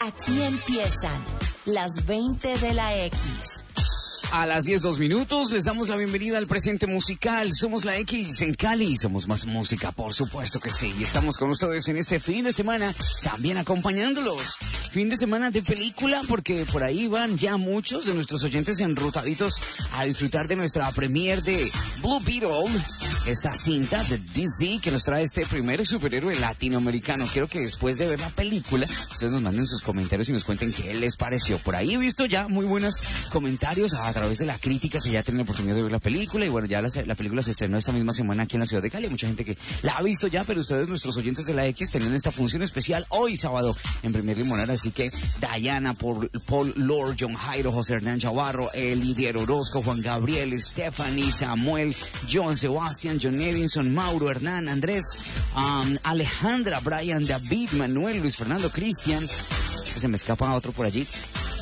Aquí empiezan las 20 de la X. A las 10:02 les damos la bienvenida al presente musical. Somos la X en Cali, somos más música, por supuesto que sí. Y estamos con ustedes en este fin de semana, también acompañándolos. Fin de semana de película, porque por ahí van ya muchos de nuestros oyentes enrutaditos a disfrutar de nuestra premiere de Blue Beetle, esta cinta de DC que nos trae este primer superhéroe latinoamericano. Quiero que después de ver la película, ustedes nos manden sus comentarios y nos cuenten qué les pareció. Por ahí he visto ya muy buenos comentarios a través de la crítica que ya tienen la oportunidad de ver la película. Y bueno, ya la película se estrenó esta misma semana aquí en la ciudad de Cali. Hay mucha gente que la ha visto ya, pero ustedes, nuestros oyentes de la X, tienen esta función especial hoy sábado en Premier Limonar. Así que Diana, Paul Lord, John Jairo, José Hernán Chavarro, Lidier Orozco, Juan Gabriel, Stephanie, Samuel, Joan Sebastián, John Edinson, Mauro, Hernán, Andrés, Alejandra, Brian, David, Manuel, Luis Fernando, Cristian. Se me escapa otro por allí.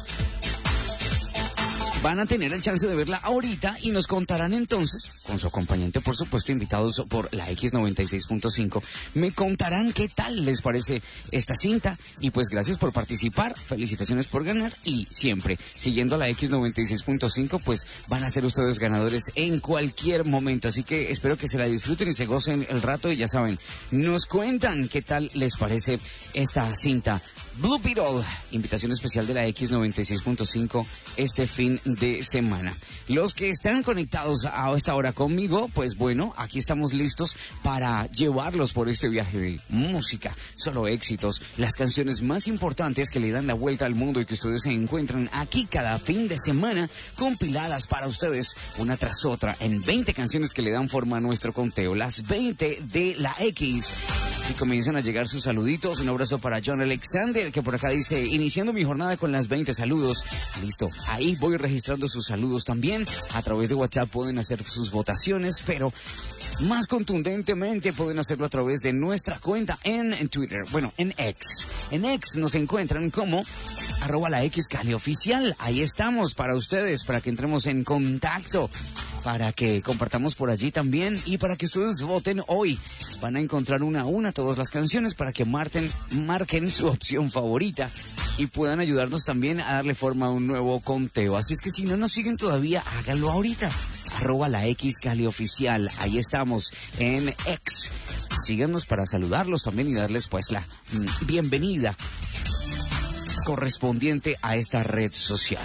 Van a tener el chance de verla ahorita y nos contarán entonces, con su acompañante, por supuesto, invitados por la X96.5, me contarán qué tal les parece esta cinta. Y pues gracias por participar, felicitaciones por ganar, y siempre siguiendo a la X96.5, pues van a ser ustedes ganadores en cualquier momento. Así que espero que se la disfruten y se gocen el rato, y ya saben, nos cuentan qué tal les parece esta cinta. Blue Beetle, invitación especial de la X96.5 este fin de semana. Los que están conectados a esta hora conmigo, pues bueno, aquí estamos listos para llevarlos por este viaje de música, solo éxitos, las canciones más importantes que le dan la vuelta al mundo y que ustedes se encuentran aquí cada fin de semana, compiladas para ustedes una tras otra en 20 canciones que le dan forma a nuestro conteo, las 20 de la X. Y comienzan a llegar sus saluditos. Un abrazo para John Alexander, que por acá dice: iniciando mi jornada con las 20 saludos. Listo, ahí voy registrando sus saludos también. A través de WhatsApp pueden hacer sus votaciones, pero más contundentemente pueden hacerlo a través de nuestra cuenta en Twitter. Bueno, en X. En X nos encuentran como @laXCaliOficial. Ahí estamos para ustedes, para que entremos en contacto, para que compartamos por allí también y para que ustedes voten hoy. Van a encontrar una a una todas las canciones para que marquen su opción favorita y puedan ayudarnos también a darle forma a un nuevo conteo. Así es que si no nos siguen todavía, háganlo ahorita. @laXCaliOficial. Ahí estamos en X. Síganos para saludarlos también y darles pues la bienvenida correspondiente a esta red social.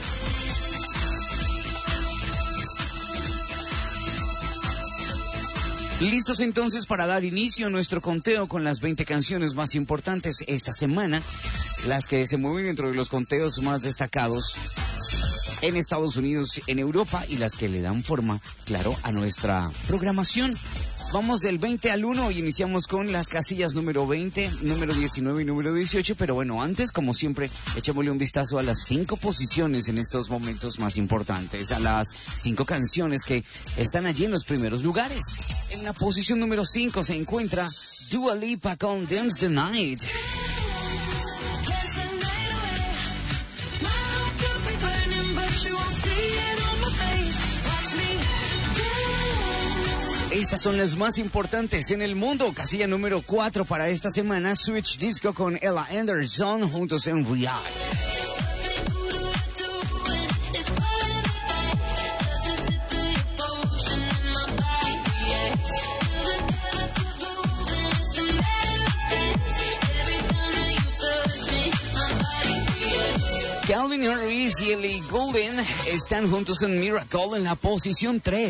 Listos entonces para dar inicio a nuestro conteo con las 20 canciones más importantes esta semana, las que se mueven dentro de los conteos más destacados en Estados Unidos, en Europa, y las que le dan forma, claro, a nuestra programación. Vamos del 20 al 1 y iniciamos con las casillas número 20, número 19 y número 18. Pero bueno, antes, como siempre, echémosle un vistazo a las 5 posiciones en estos momentos más importantes, a las 5 canciones que están allí en los primeros lugares. En la posición número 5 se encuentra Dua Lipa con Dance the Night. Estas son las más importantes en el mundo. Casilla número 4 para esta semana, Switch Disco con Ella Anderson juntos en React. Calvin Harris y Ellie Goulding están juntos en Miracle en la posición 3.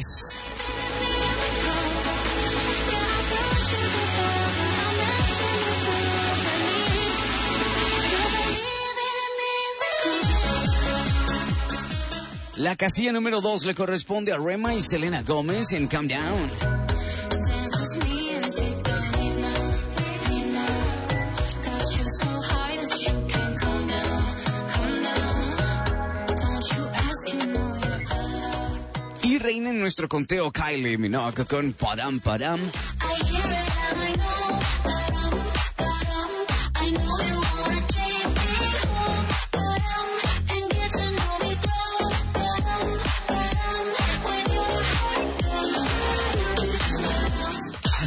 La casilla número 2 le corresponde a Rema y Selena Gómez en Calm Down. Y reina en nuestro conteo Kylie Minogue con Padam Padam.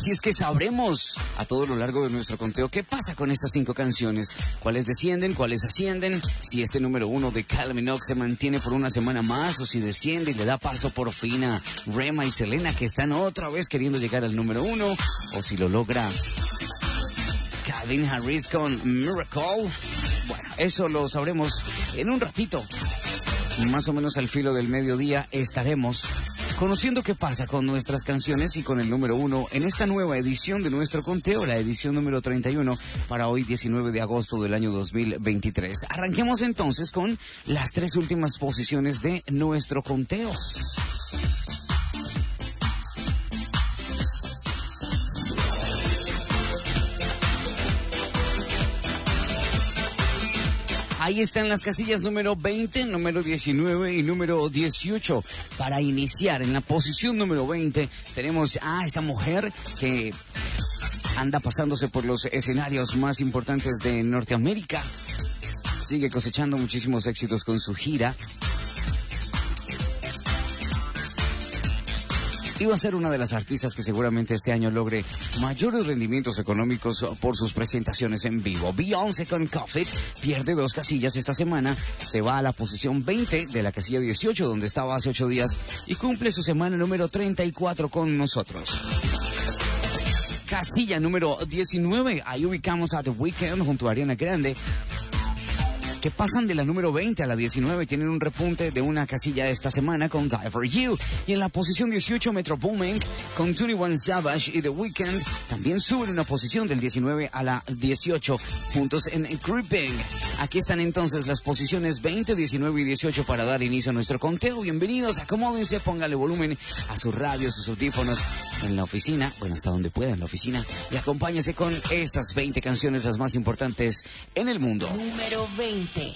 Así es que sabremos a todo lo largo de nuestro conteo qué pasa con estas 5 canciones, cuáles descienden, cuáles ascienden, si este número 1 de Kylie Minogue se mantiene por una semana más o si desciende y le da paso por fin a Rema y Selena, que están otra vez queriendo llegar al número 1, o si lo logra Calvin Harris con Miracle. Bueno, eso lo sabremos en un ratito. Más o menos al filo del mediodía estaremos conociendo qué pasa con nuestras canciones y con el número 1 en esta nueva edición de nuestro conteo, la edición número 31 para hoy 19 de agosto del año 2023. Arranquemos entonces con las 3 últimas posiciones de nuestro conteo. Ahí están las casillas número 20, número 19 y número 18. Para iniciar, en la posición número 20 tenemos a esta mujer que anda pasándose por los escenarios más importantes de Norteamérica. Sigue cosechando muchísimos éxitos con su gira. Y va a ser una de las artistas que seguramente este año logre mayores rendimientos económicos por sus presentaciones en vivo. Beyoncé con Cuff It pierde 2 casillas esta semana, se va a la posición 20 de la casilla 18, donde estaba hace 8 días, y cumple su semana número 34 con nosotros. Casilla número 19, ahí ubicamos a The Weeknd junto a Ariana Grande, que pasan de la número 20 a la 19, tienen un repunte de una casilla esta semana con Die For You. Y en la posición 18, Metro Boomin con 21 Savage y The Weeknd también suben una posición del 19 a la 18 puntos en Creeping. Aquí están entonces las posiciones 20, 19 y 18 para dar inicio a nuestro conteo. Bienvenidos, acomódense, póngale volumen a su radio, sus audífonos en la oficina, bueno, hasta donde pueda en la oficina, y acompáñense con estas 20 canciones, las más importantes en el mundo. Número 20. I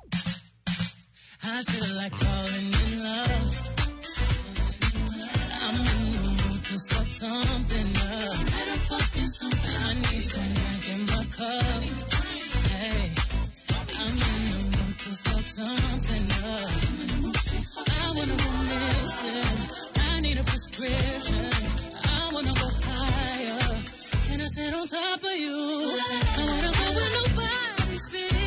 feel like falling in love. I'm in the mood to fuck something up. I need some drink in my cup. Hey, I'm in the mood to fuck something up. I wanna go missing. I need a prescription. I wanna go higher. Can I sit on top of you? I wanna go where nobody's been.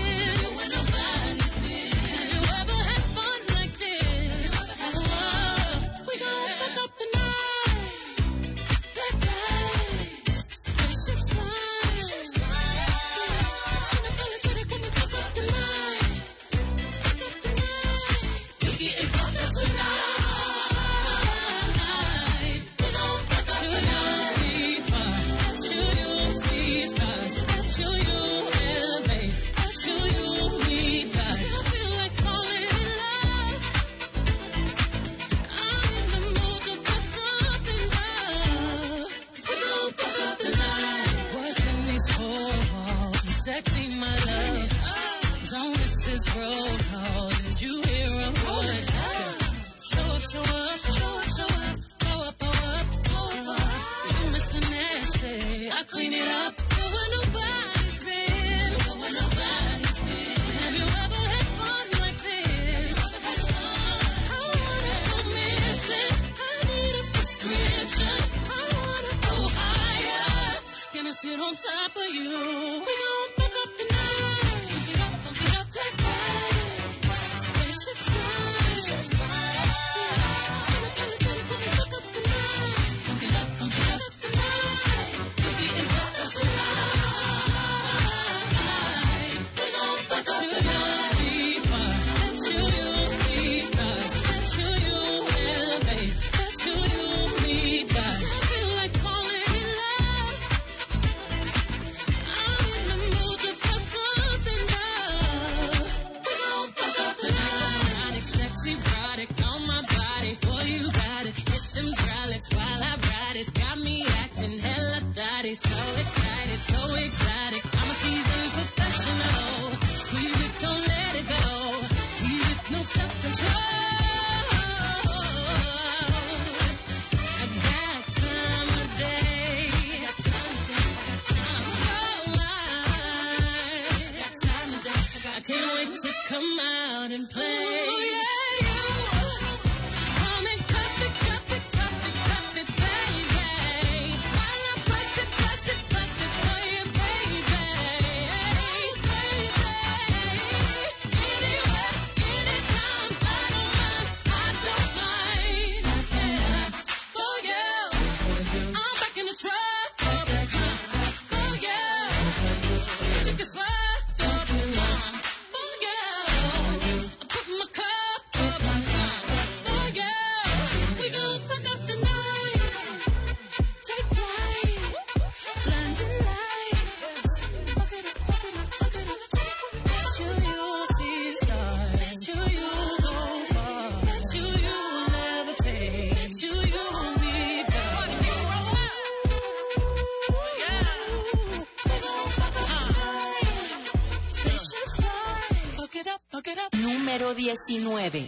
Clean it up, go where nobody's been. Go where nobody's been. Have you ever had fun like this? I wanna go missing. I need a prescription. I wanna go higher. Can I sit on top of you? We gon' fuck up the night. Fuck it up like that. Spaceship's flying. Spaceship's flying. So excited, so exotic. I'm a seasoned professional. Squeeze it, don't let it go. Tease it, no self-control. I got time of day. I got time of day. I got time of day. I got time of day. I can't wait to come out and play. Oh, yeah. Come and cuff it, baby. While I Número 19.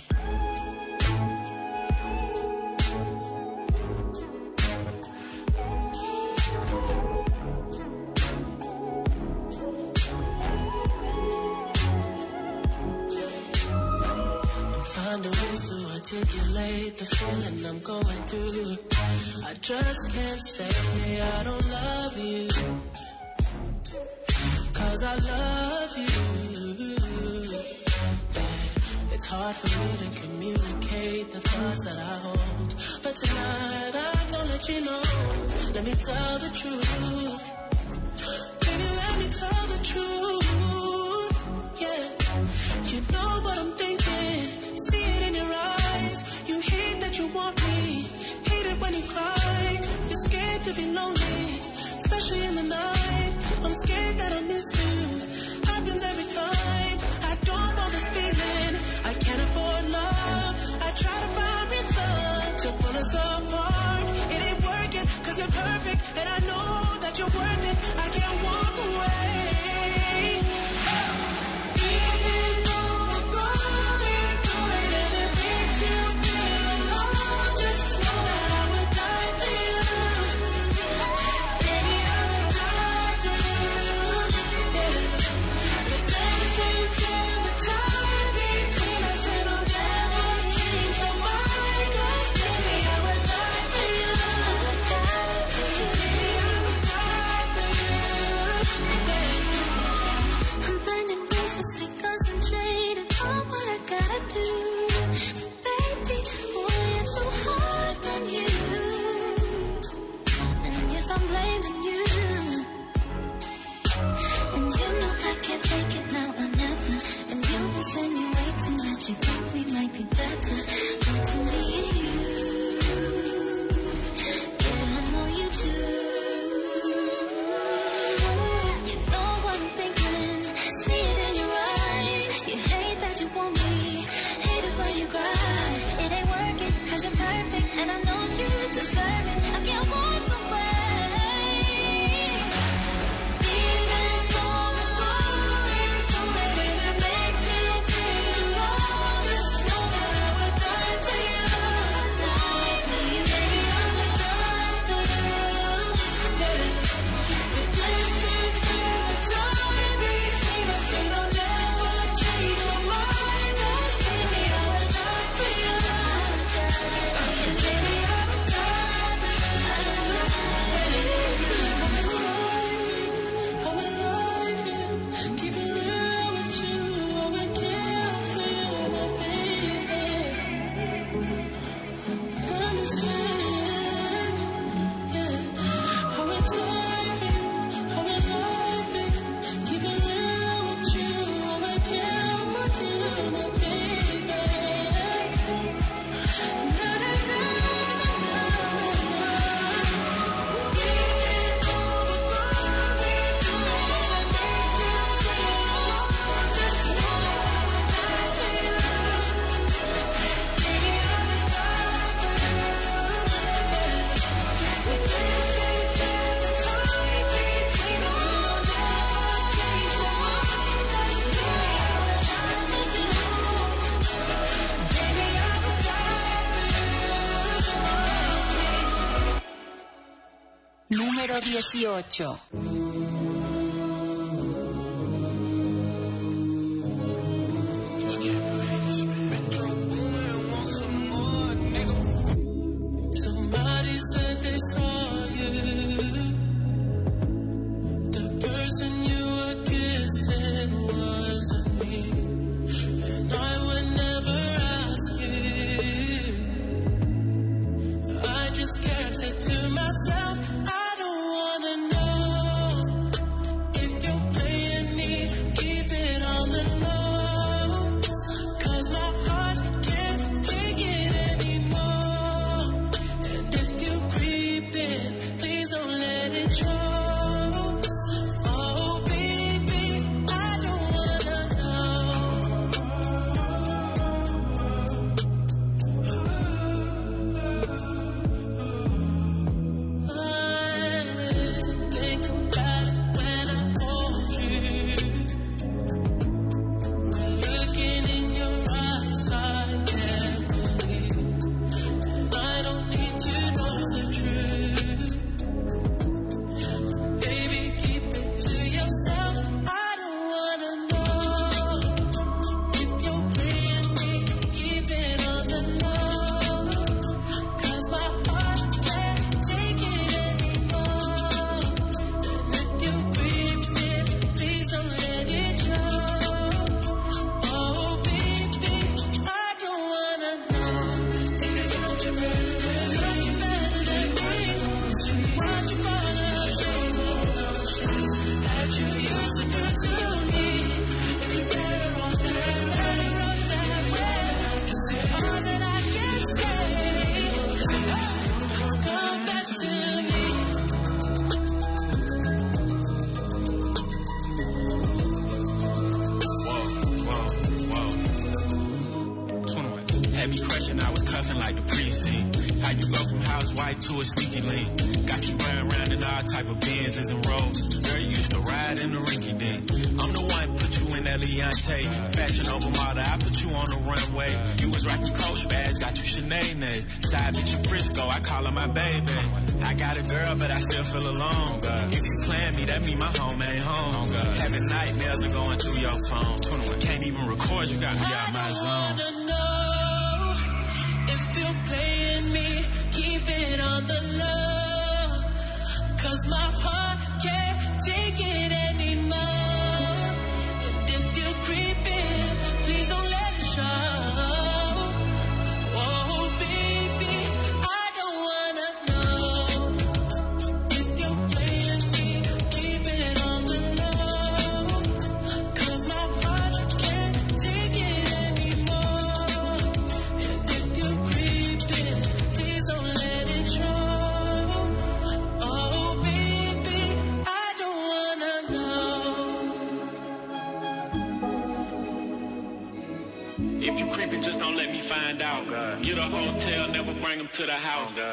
Finding ways to articulate the feeling I'm going through. I just can't say I don't love you, 'cause I love you. Yeah, it's hard for me to communicate the thoughts that I hold, but tonight I'm gonna let you know. Let me tell the truth. Baby, let me tell the truth. Yeah, you know what I'm thinking. See it in your eyes. You hate that you want me. Hate it when you cry. You're scared to be lonely, especially in the night. I'm scared that I'll miss you. Happens every time. I don't want this feeling. I can't afford love. I try to find reason to pull us apart. It ain't working 'cause you're perfect, and I know that you're worth it. I can't walk away. Número 18. Somebody said they saw you. The person you were kissing wasn't me, and I would never ask you. I just kept it to myself. I don't wanna know. cuffing like the precinct. How you go from housewife to a sneaky link? Got you running around in all type of Benzes and Rolls. Girl, you used to ride in the rinky dink. I'm the one put you in that Leontay. Fashion over model, I put you on the runway. You was rocking Coach bags, got you Sinead. Side bitch in Frisco, I call her my baby. I got a girl, but I still feel alone. If you plan me, that mean my home ain't home. Having nightmares are going through your phone. 21 can't even record, you got me out my zone. I wanna know if you're playing me, keep it on the low. 'Cause my heart can't take it anymore. And if you're creeping, please don't let it show. Oh, baby, I don't wanna know if you're playing me, keep it on the low. 'Cause my heart can't take it anymore. And if you're creeping, please don't let it show. Oh, baby, I don't wanna know. If you creeping, just don't let me find out. Get a hotel, never bring them to the house. You'd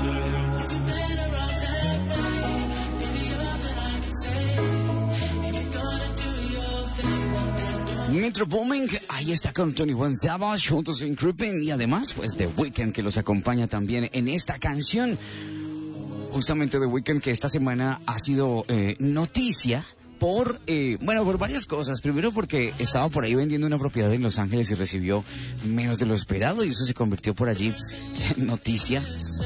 be better off that way. Maybe all that I can say. If you're gonna do your thing, then don't. Metro Booming, ahí está con 21 Savage, juntos en Creeping, y además, pues, The Weeknd, que los acompaña también en esta canción. Justamente The Weeknd, que esta semana ha sido noticia por varias cosas. Primero porque estaba por ahí vendiendo una propiedad en Los Ángeles y recibió menos de lo esperado, y eso se convirtió por allí en noticia.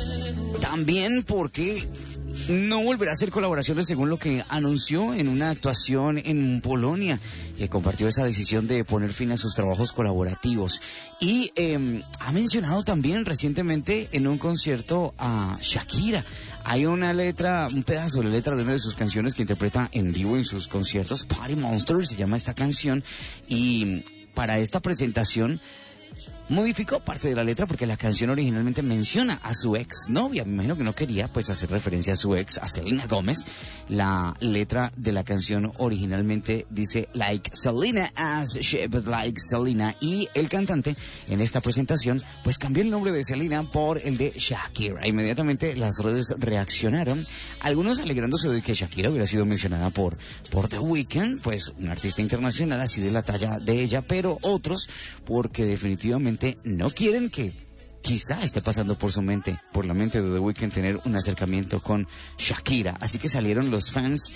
También porque no volverá a hacer colaboraciones, según lo que anunció en una actuación en Polonia, que compartió esa decisión de poner fin a sus trabajos colaborativos. Y ha mencionado también recientemente en un concierto a Shakira. Hay una letra, un pedazo de la letra de una de sus canciones que interpreta en vivo en sus conciertos. Party Monster se llama esta canción, y para esta presentación modificó parte de la letra porque la canción originalmente menciona a su ex novia. Me imagino que no quería pues hacer referencia a su ex, a Selena Gómez. La letra de la canción originalmente dice like Selena as shaped like Selena, y el cantante en esta presentación pues cambió el nombre de Selena por el de Shakira. Inmediatamente las redes reaccionaron, algunos alegrándose de que Shakira hubiera sido mencionada por The Weeknd, pues un artista internacional así de la talla de ella, pero otros porque definitivamente no quieren que quizá esté pasando por su mente, por la mente de The Weeknd, tener un acercamiento con Shakira. Así que salieron los fans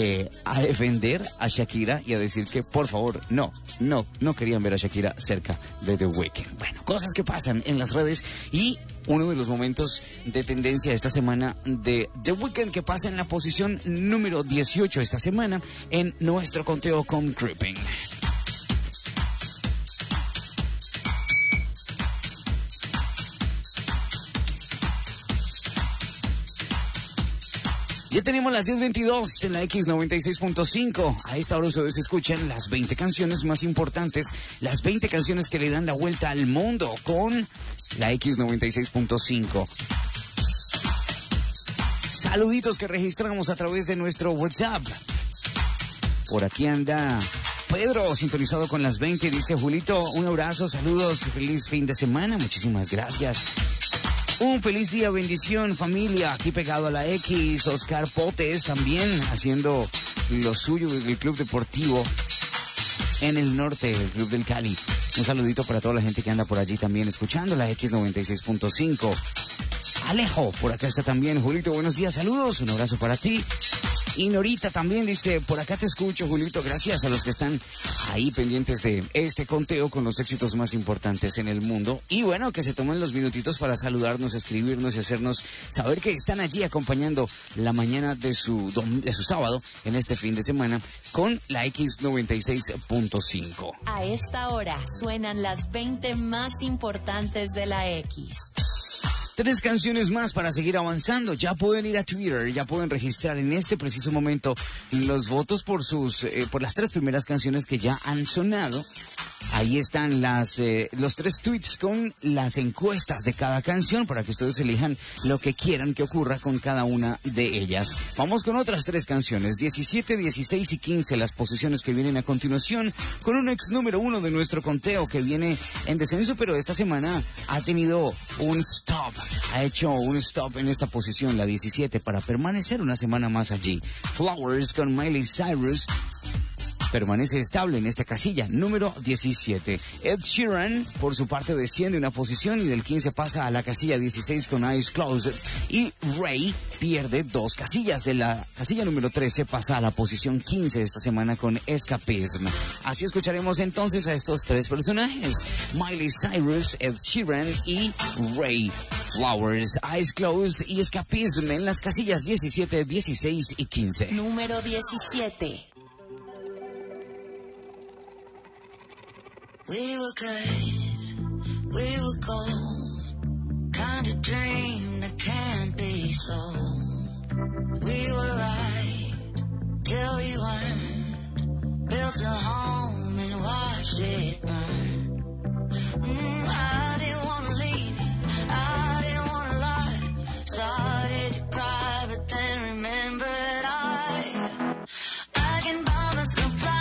a defender a Shakira y a decir que por favor no querían ver a Shakira cerca de The Weeknd. Bueno, cosas que pasan en las redes, y uno de los momentos de tendencia esta semana de The Weeknd, que pasa en la posición número 18 esta semana en nuestro conteo con Creeping. Ya tenemos las 10:22 en la X96.5. A esta hora ustedes escuchan las 20 canciones más importantes, las 20 canciones que le dan la vuelta al mundo con la X96.5. Saluditos que registramos a través de nuestro WhatsApp. Por aquí anda Pedro, sintonizado con las 20. Dice: Julito, un abrazo, saludos, feliz fin de semana. Muchísimas gracias. Un feliz día, bendición, familia, aquí pegado a la X. Oscar Potes también haciendo lo suyo desde el Club Deportivo en el norte, el Club del Cali. Un saludito para toda la gente que anda por allí también escuchando la X96.5. Alejo, por acá está también. Julito, buenos días, saludos, un abrazo para ti. Y Norita también dice: por acá te escucho, Julito. Gracias a los que están ahí pendientes de este conteo con los éxitos más importantes en el mundo. Y bueno, que se tomen los minutitos para saludarnos, escribirnos y hacernos saber que están allí acompañando la mañana de su sábado en este fin de semana con la X96.5. A esta hora suenan las 20 más importantes de la X. 3 canciones más para seguir avanzando. Ya pueden ir a Twitter, ya pueden registrar en este preciso momento los votos por las 3 primeras canciones que ya han sonado. Ahí están los 3 tweets con las encuestas de cada canción para que ustedes elijan lo que quieran que ocurra con cada una de ellas. Vamos con otras 3 canciones, 17, 16 y 15, las posiciones que vienen a continuación, con un ex número 1 de nuestro conteo que viene en descenso, pero esta semana ha tenido un stop, ha hecho un stop en esta posición, la 17, para permanecer una semana más allí. Flowers con Miley Cyrus permanece estable en esta casilla, número 17. Ed Sheeran, por su parte, desciende una posición y del 15 pasa a la casilla 16 con Eyes Closed. Y Ray pierde 2 casillas. De la casilla número 13 pasa a la posición 15 esta semana con Escapism. Así escucharemos entonces a estos 3 personajes: Miley Cyrus, Ed Sheeran y Ray. Flowers, Eyes Closed y Escapism en las casillas 17, 16 y 15. Número 17. We were good, we were gold, kind of dream that can't be sold. We were right, till we weren't, built a home and watched it burn. I didn't want to leave you, I didn't want to lie, started to cry but then remembered I can buy myself flowers.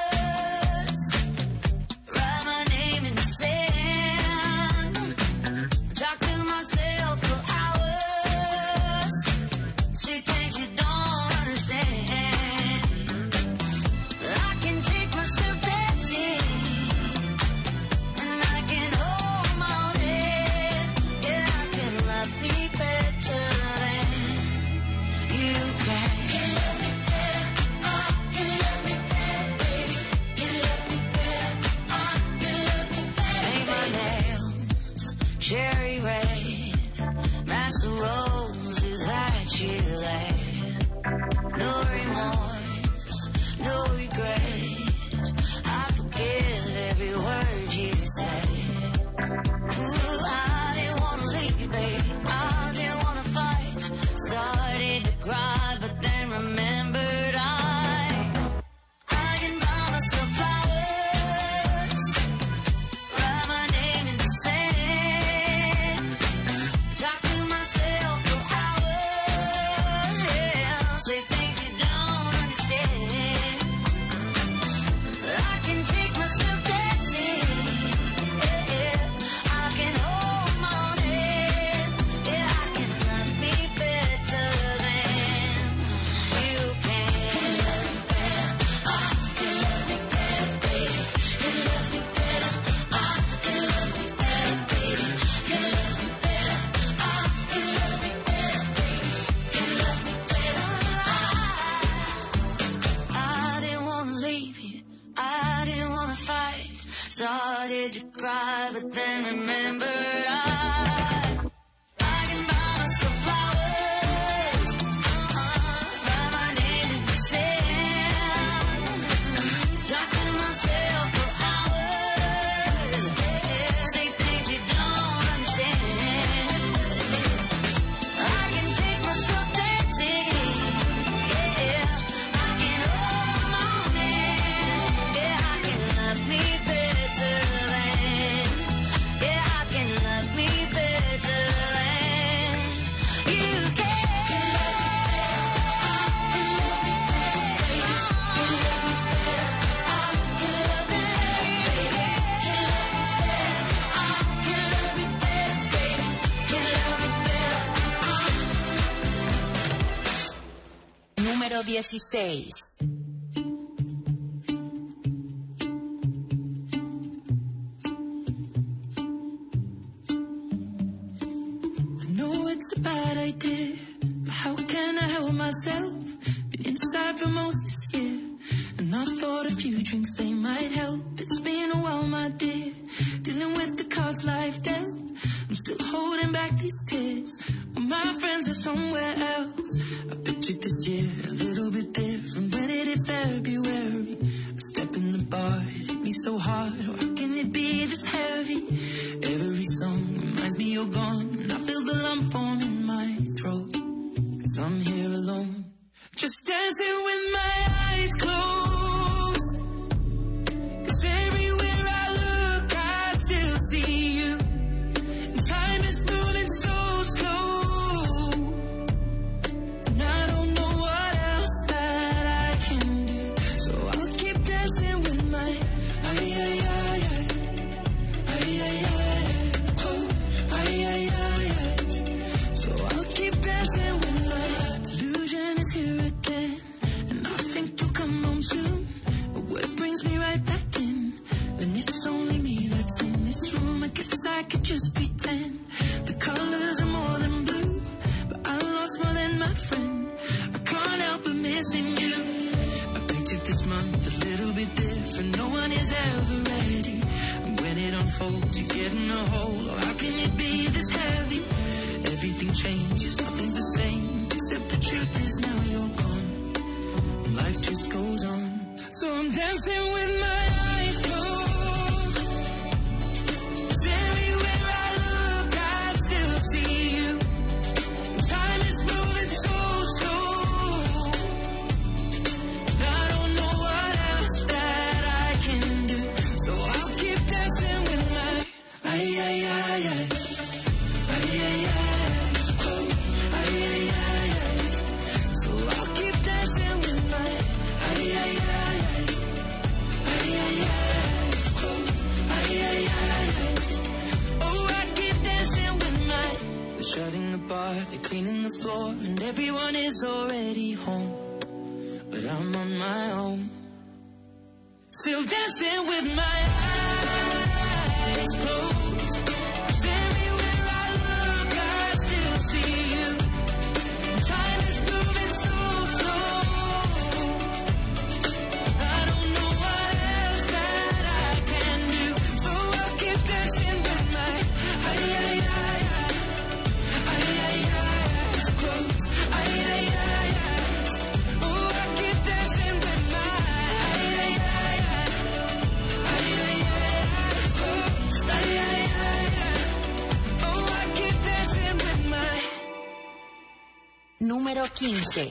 Cherry red, match the roses that you laid. No remorse, no regret, I forgive every word you say. Ooh, I didn't want to leave you, baby, I didn't want to fight. Started to cry, but then remembered I can buy myself flowers, write my name in the sand. Started to cry, but then remembered I can buy myself flowers, write my name in the sand, talk to myself for hours, say things you don't understand. I can take myself dancing, yeah, I can hold my man, yeah, I can love me better. Número 16. It's a bad idea, but how can I help myself? Been inside for most this year, and I thought a few drinks, they might help. It's been a while, my dear, dealing with the cards life dealt. I'm still holding back these tears, when my friends are somewhere else. I pictured this year a little bit different. When it hit February, a step in the bar, it hit me so hard. How can it be this heavy? Every song reminds me you're gone, and I feel the lump form in my throat, 'cause I'm here alone, just dancing with my eyes closed. 'Cause everywhere I look places I could just pretend. The colors are more than blue, but I lost more than my friend. I can't help but missing you. I pictured this month a little bit different. No one is ever ready. And when it unfolds, you get in a hole. Oh, how can it be this heavy? Everything changes, nothing's the same. Except the truth is now you're gone. Life just goes on. So I'm dancing with my eyes closed. 'Cause everywhere I look, I still see you. Time is moving so slow. And I don't know what else that I can do. So I'll keep dancing with my eyes closed. So I'll keep dancing with my they're shutting the bar, they're cleaning the floor, and everyone is already home. But I'm on my own, still dancing with my eyes closed. 'Cause everywhere I look, I still see you. Time is moving so slow. I don't know what else that I can do. So I'll keep dancing with my eyes closed. Oh, I keep dancing with my eyes closed. Oh, I keep dancing with my. Número 15.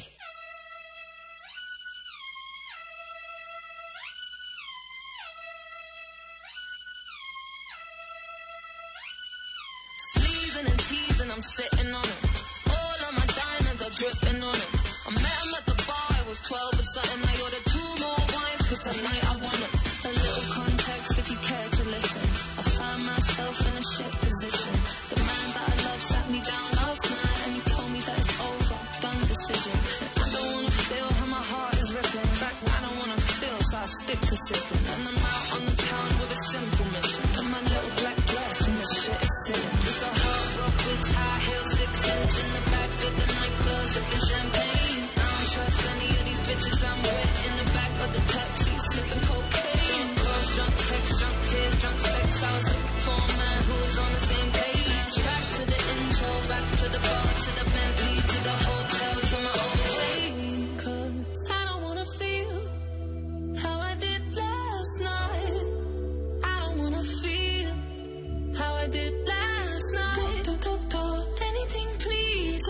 Sleezing and teasing, I'm sitting on it. All of my diamonds are dripping on it. I met him at the bar, it was 12 or something. I ordered 2 more wines, 'cause tonight I want it. A little context if you care to listen. I find myself in a shit position. The man that I love sat me down last night and he told me that it's over, done decision. And I don't wanna feel how my heart is ripping. In fact, I don't wanna feel, so I stick to sipping. And I'm out on the town with a simple mission. And my little black dress and the shit is sitting. Just a hard rock bitch, high heels, 6-inch in the back of the nightclub, sipping champagne. I don't trust any of these bitches I'm with. In the back of the taxi, slipping cocaine. Drunk calls, drunk texts, drunk tears, drunk sex. I was looking for a man who was on the same page. Back to the intro, back to the bar, to the Bentley, to the hotel, to my own way. 'Cause I don't wanna feel how I did last night. I don't wanna feel how I did last night. Anything please,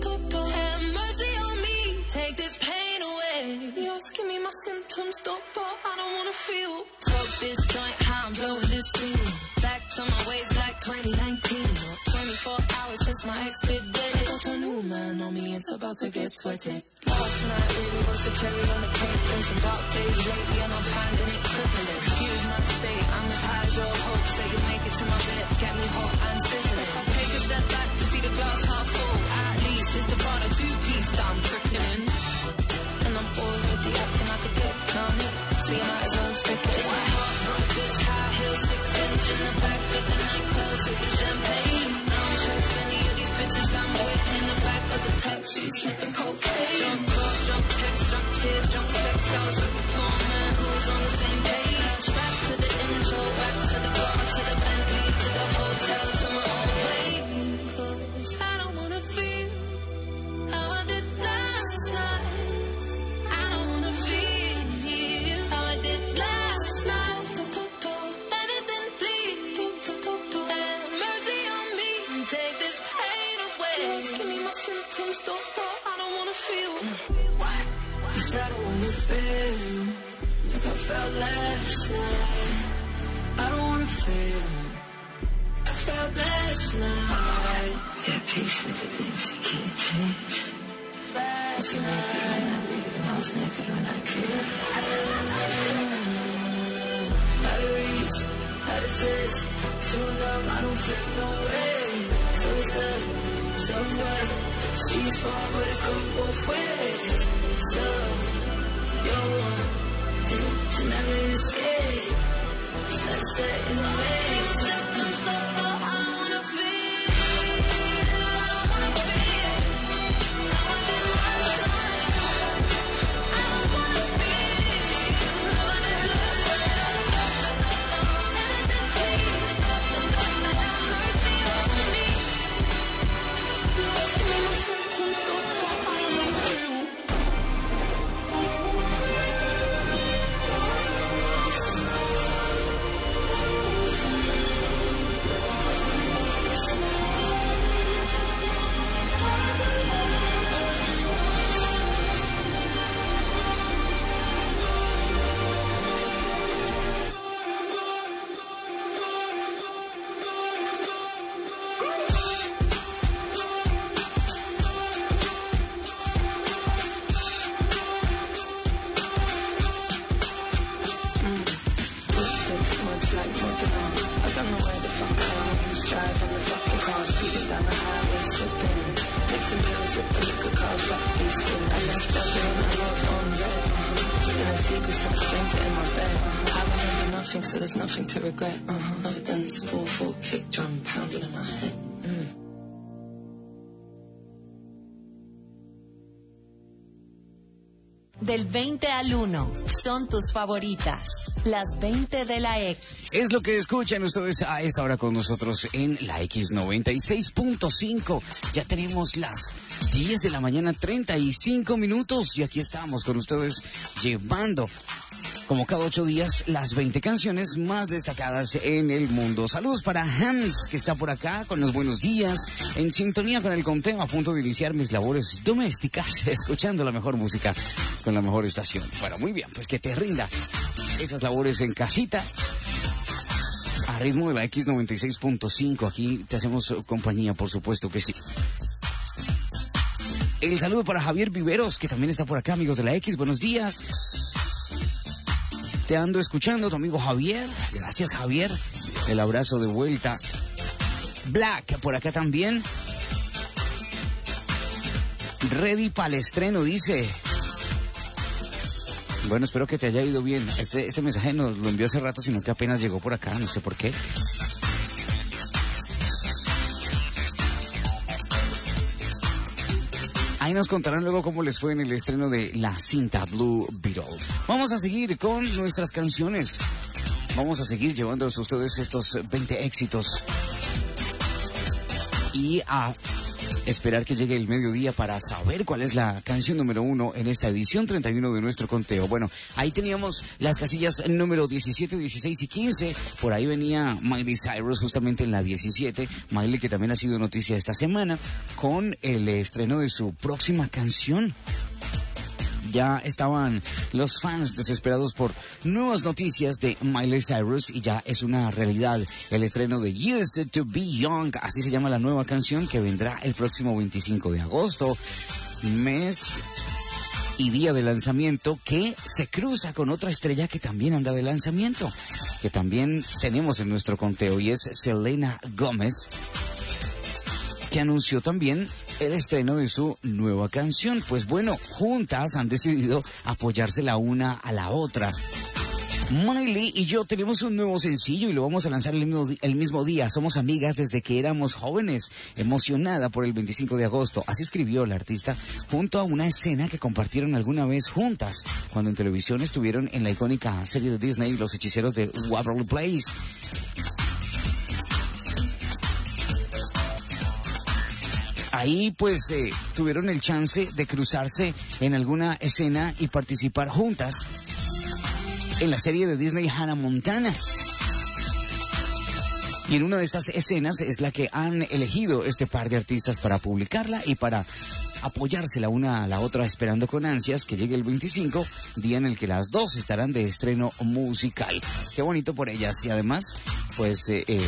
have mercy on me, take this pain away. You're asking me my symptoms, doctor, I don't wanna feel. Smoke this joint, how I'm blowing this steam. Back to my ways like 2019. 24 hours since my ex did dead. Got a new man on me, it's about to get sweaty. Last night really was the cherry on the cake. Been some dark days lately and I'm finding it crippling. Excuse my state, I'm as high as your hopes that you'll make it to my bed, get me hot and sizzling. If I take a step back to see the glass half full, at least it's the part of 2-piece that I'm tripping in. And I'm already acting like a dick, can't it? So you might as well stick it. Just a heartbroken bitch, high heels, 6-inch in the back of the nightclub, sipping champagne. I don't trust any of these bitches I'm with. In the back of the taxi, slipping cocaine. Drunk calls, drunk texts, drunk tears, drunk sex. I was looking for a man who was on the same page. Back to the intro, back to the bar, to the Bentley, to the hotel, to my own way. 'Cause I don't wanna feel how I did last night. I don't wanna feel how I did last night. Anything please, have mercy on me, take this pain away. Give me my symptoms, doctor, I don't wanna feel. 'Cause I don't wanna feel like I felt last night. I don't wanna feel I felt last night. Yeah, peace with the things you can't change. Last night, I was naked when I could. Out of reach, out of touch, too numb, I don't feel no way. So it's done, so what? She's far, but it goes both ways. So, you're one, you never escape. Sunset in the way. Symptoms, doctor. felt like peaceful. And I stepped in my love on red. Keeping a secret from a stranger in my bed. I remember nothing, so there's nothing to regret. Other than this 4/4 kick drum pounding in my head. Del 20 al 1 son tus favoritas. Las 20 de la X. Es lo que escuchan ustedes a esta hora con nosotros en la X96.5. Ya tenemos las 10 de la mañana, 35 minutos. Y aquí estamos con ustedes llevando, como cada 8 días, las 20 canciones más destacadas en el mundo. Saludos para Hans, que está por acá con los buenos días. En sintonía con el conteo, a punto de iniciar mis labores domésticas, escuchando la mejor música con la mejor estación. Bueno, muy bien, pues que te rinda esas labores en casita. A ritmo de la X96.5, aquí te hacemos compañía, por supuesto que sí. El saludo para Javier Viveros, que también está por acá, amigos de la X. Buenos días. Te ando escuchando, tu amigo Javier. Gracias, Javier. El abrazo de vuelta. Black, por acá también. Ready para el estreno, dice. Bueno, espero que te haya ido bien. Este mensaje nos lo envió hace rato, sino que apenas llegó por acá, no sé por qué. Ahí nos contarán luego cómo les fue en el estreno de la cinta Blue Beetle. Vamos a seguir con nuestras canciones. Vamos a seguir llevándoles a ustedes estos 20 éxitos. Y a esperar que llegue el mediodía para saber cuál es la canción número 1 en esta edición 31 de nuestro conteo. Bueno, ahí teníamos las casillas número 17, 16 y 15. Por ahí venía Miley Cyrus justamente en la 17. Miley, que también ha sido noticia esta semana con el estreno de su próxima canción. Ya estaban los fans desesperados por nuevas noticias de Miley Cyrus y ya es una realidad el estreno de Used to Be Young, así se llama la nueva canción, que vendrá el próximo 25 de agosto, mes y día de lanzamiento, que se cruza con otra estrella que también anda de lanzamiento, que también tenemos en nuestro conteo, y es Selena Gómez, que anunció también el estreno de su nueva canción. Pues bueno, juntas han decidido apoyarse la una a la otra. Miley y yo tenemos un nuevo sencillo y lo vamos a lanzar el mismo día. Somos amigas desde que éramos jóvenes, emocionada por el 25 de agosto. Así escribió la artista junto a una escena que compartieron alguna vez juntas, cuando en televisión estuvieron en la icónica serie de Disney Los Hechiceros de Waverly Place. Ahí pues tuvieron el chance de cruzarse en alguna escena y participar juntas en la serie de Disney Hannah Montana. Y en una de estas escenas es la que han elegido este par de artistas para publicarla y para apoyarse la una a la otra, esperando con ansias que llegue el 25, día en el que las dos estarán de estreno musical. Qué bonito por ellas y además pues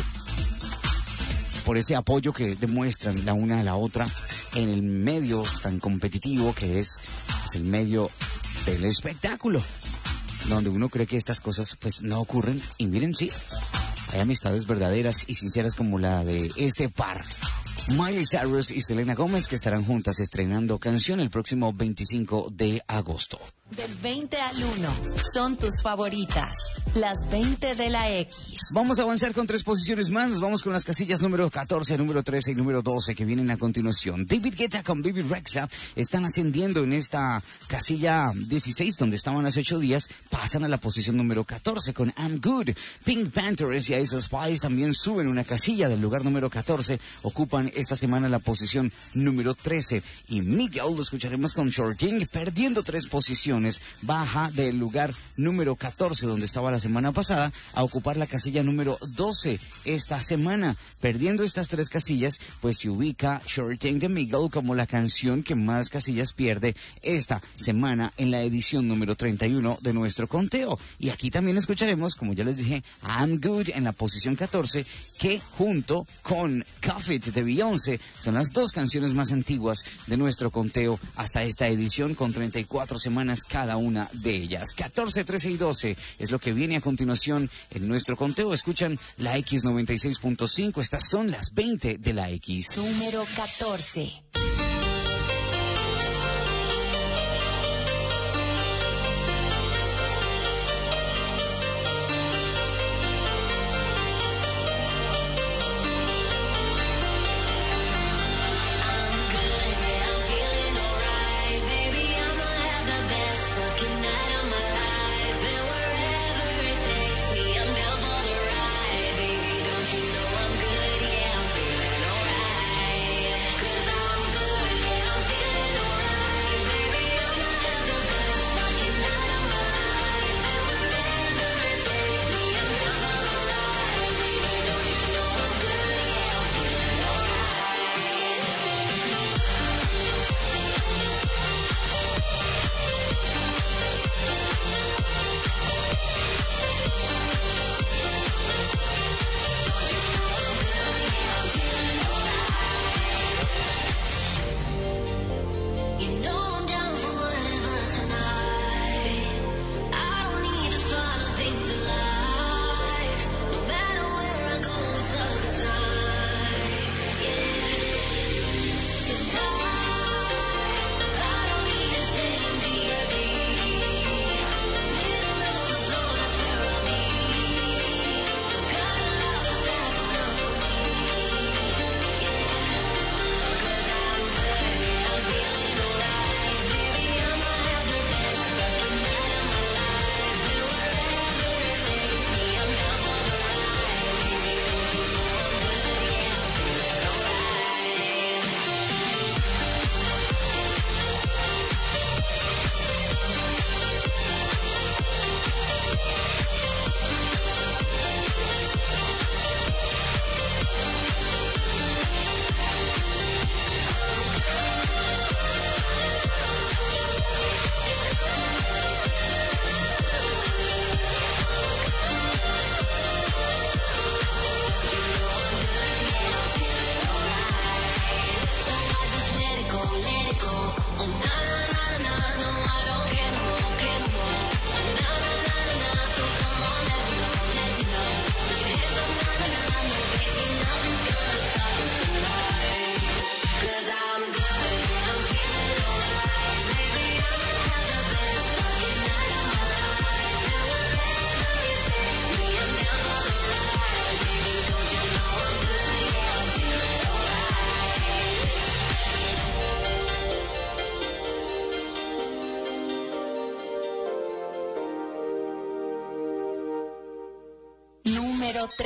por ese apoyo que demuestran la una a la otra en el medio tan competitivo que es el medio del espectáculo, donde uno cree que estas cosas pues no ocurren, y miren, sí, hay amistades verdaderas y sinceras como la de este par, Miley Cyrus y Selena Gómez, que estarán juntas estrenando canción el próximo 25 de agosto. Del 20 al 1 son tus favoritas. Las 20 de la X. Vamos a avanzar con 3 posiciones más. Nos vamos con las casillas número 14, número 13 y número 12 que vienen a continuación. David Guetta con Baby Rexha están ascendiendo en esta casilla 16, donde estaban hace 8 días. Pasan a la posición número 14 con I'm Good. Pink Panthers y Ace of Spice también suben una casilla del lugar número 14. Ocupan esta semana la posición número 13. Y Miguel lo escucharemos con Short King, perdiendo 3 posiciones. Baja del lugar número 14, donde estaba la semana pasada, a ocupar la casilla número 12 esta semana. Perdiendo estas 3 casillas, pues se ubica Short King de Miguel como la canción que más casillas pierde esta semana en la edición número 31 de nuestro conteo. Y aquí también escucharemos, como ya les dije, I'm Good en la posición 14, que junto con Cuff It de Beyoncé son las 2 canciones más antiguas de nuestro conteo hasta esta edición, con 34 semanas cada una de ellas. 14, 13 y 12 es lo que viene a continuación en nuestro conteo. Escuchan la X96.5. Estas son las 20 de la X. Número 14.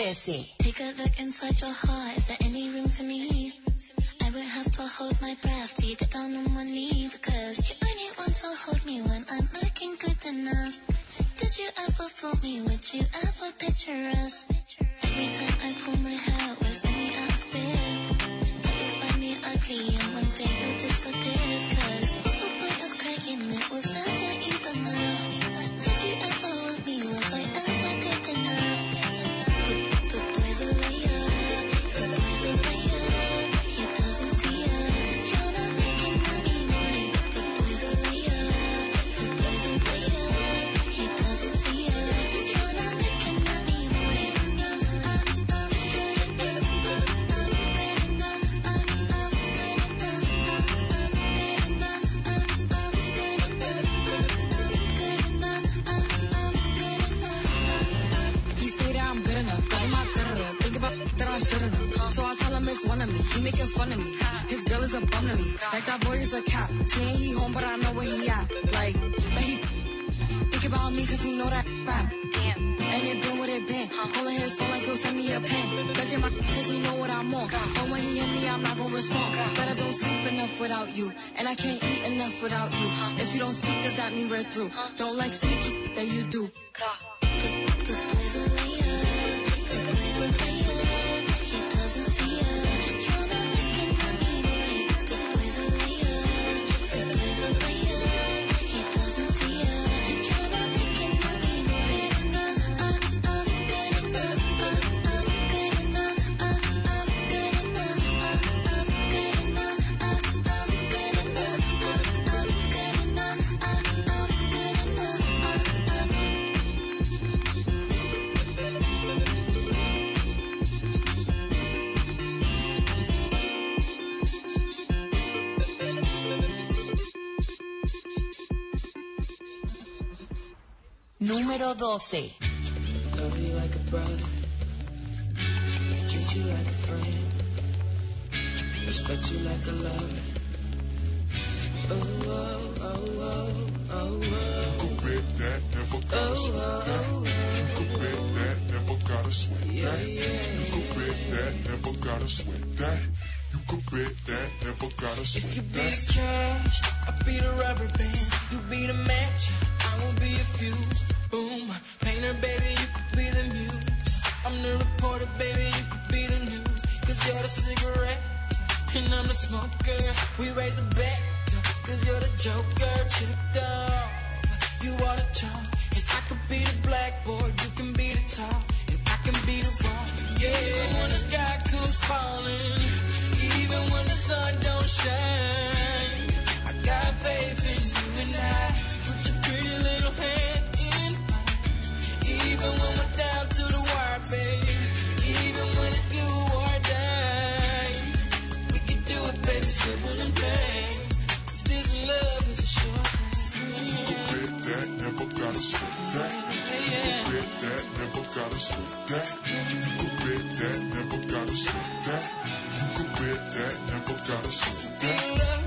13. Take a look inside your heart. Is there any room for me? I would have to hold my breath till you get down on one knee, because you only want to hold me when I'm looking good enough. Did you ever fool me? Would you ever picture us? Every time I comb my hair, it was only out of fear that you'll find me ugly and one day you'll disappear. Cause what's the point of crying? It was never even enough. Did you ever want me? Was I ever good enough? Good boys are layer, good boys are layer. He doesn't see her. You're not making money, boy. Good boys are layer, good boys are layer. He doesn't see her. You're not making money, boy. He say that I'm good enough, but I'm not good enough. Think about that I should've known. So I tell him it's one of me. He making fun of me. His girl is a bum to me. Like that boy is a cat. Saying he home, but I know where he at. Like, but he think about me cause he know that bad. And it been what it been. Calling his phone like he'll send me a pin. Ducking my cause he know what I'm on. But when he hit me, I'm not gonna respond. But I don't sleep enough without you. And I can't eat enough without you. If you don't speak, does that mean we're through? Don't like sneaky that you do. Good boys are layer, good boys are layer. He doesn't see her. You're not making money, boy. Good boys are layer, good boys are layer. He doesn't see her. You're not making money, boy. Good enough, good enough, good enough, good Número 12. Love you like a brother, treat you like a friend, respect you like a lover. Oh, oh, oh, oh, oh, oh. You could bet that, never gotta sweat that. You could bet that, never gotta sweat that. You could bet that, never gotta sweat that. You could bet that, never gotta If sweat you be that. the cash, I'll be the rubber band. You be the match, I will be a fuse. Boom, painter, baby, you could be the muse. I'm the reporter, baby, you could be the news. Cause you're the cigarette, and I'm the smoker. We raise the bet, cause you're the joker. Chipped off, you are the chalk. And I could be the blackboard, you can be the top. And I can be the rock. Yeah, even when the sky comes falling, even when the sun don't shine, I got faith in you and I. Put your pretty little hand in mine. Even when we're down to the wire, baby. Even when it's you or die, we can do it, baby, simple and plain. 'Cause this love is a short thing. You could bet that, never gotta sweat that. You could bet that, never gotta sweat that. You could bet that, never gotta sweat that. You could bet that, never gotta sweat that.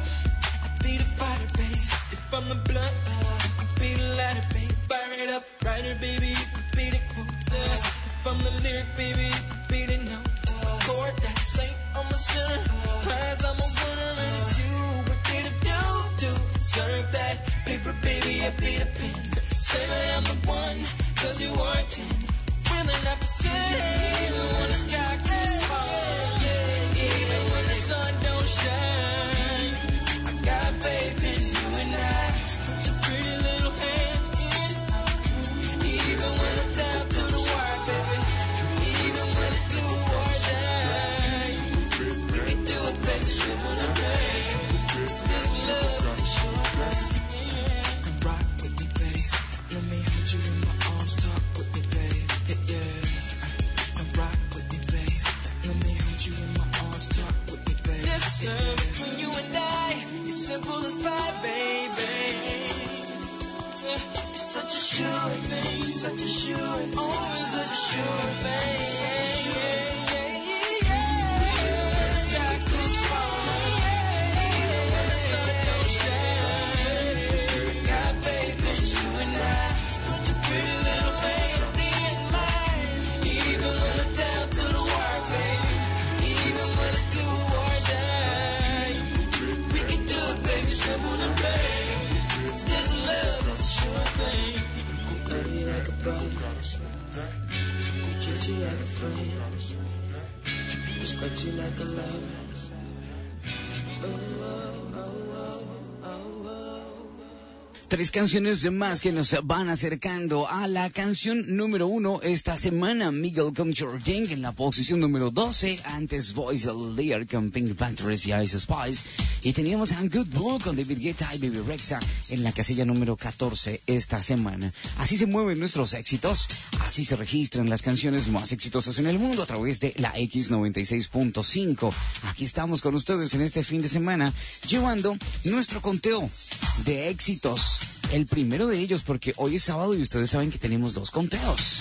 Be the fighter, baby. If I'm the blunt, I could be the lighter, baby. Fire it up, writer, baby. You could be the quote. If I'm the lyric, baby, you could be the note. Chord that say I'm a sinner. Prize, I'm a winner, and it's you. What did it do to deserve that paper, baby? I be the pen. Say that I'm the one, 'cause you are 10. Willing not to say, even when the sky keeps falling, even when the sun don't shine. I got faith in you and I. Put your pretty little hand in mine. Even when I'm down to the wire, baby. Even when it's do or die. We can do it, baby, simple and plain. This love is a short thing. Rock with me, baby. Let me hold you in my arms, talk with me, baby. Yeah. Rock with me, baby. Let me hold you in my arms, talk with me, baby. Listen, between you and I, it's simple as pie, baby. You're such a sure thing, you're such a sure thing. Oh, you're such a sure thing. The sky comes falling, even when the sun don't shine. Got faith in you and I. Put your pretty little hand in mine. Even when I'm down Respect you like a lover. Tres canciones más que nos van acercando a la canción número 1 esta semana. Miguel con Jordan en la posición número 12. Antes Boys Lear con Pink Panthers y Ice Spice. Y teníamos a Good Bull con David Guetta y Baby Rexha en la casilla número 14 esta semana. Así se mueven nuestros éxitos. Así se registran las canciones más exitosas en el mundo a través de la X96.5. Aquí estamos con ustedes en este fin de semana llevando nuestro conteo de éxitos. El primero de ellos, porque hoy es sábado y ustedes saben que tenemos 2 conteos.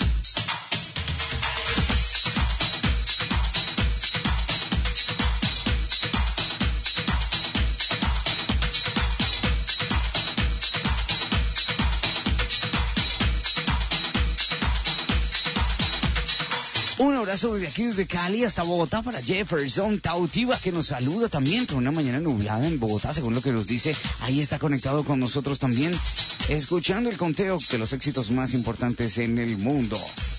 Un abrazo desde aquí, desde Cali hasta Bogotá para Jefferson Tautiva, que nos saluda también con una mañana nublada en Bogotá, según lo que nos dice. Ahí está conectado con nosotros también, escuchando el conteo de los éxitos más importantes en el mundo.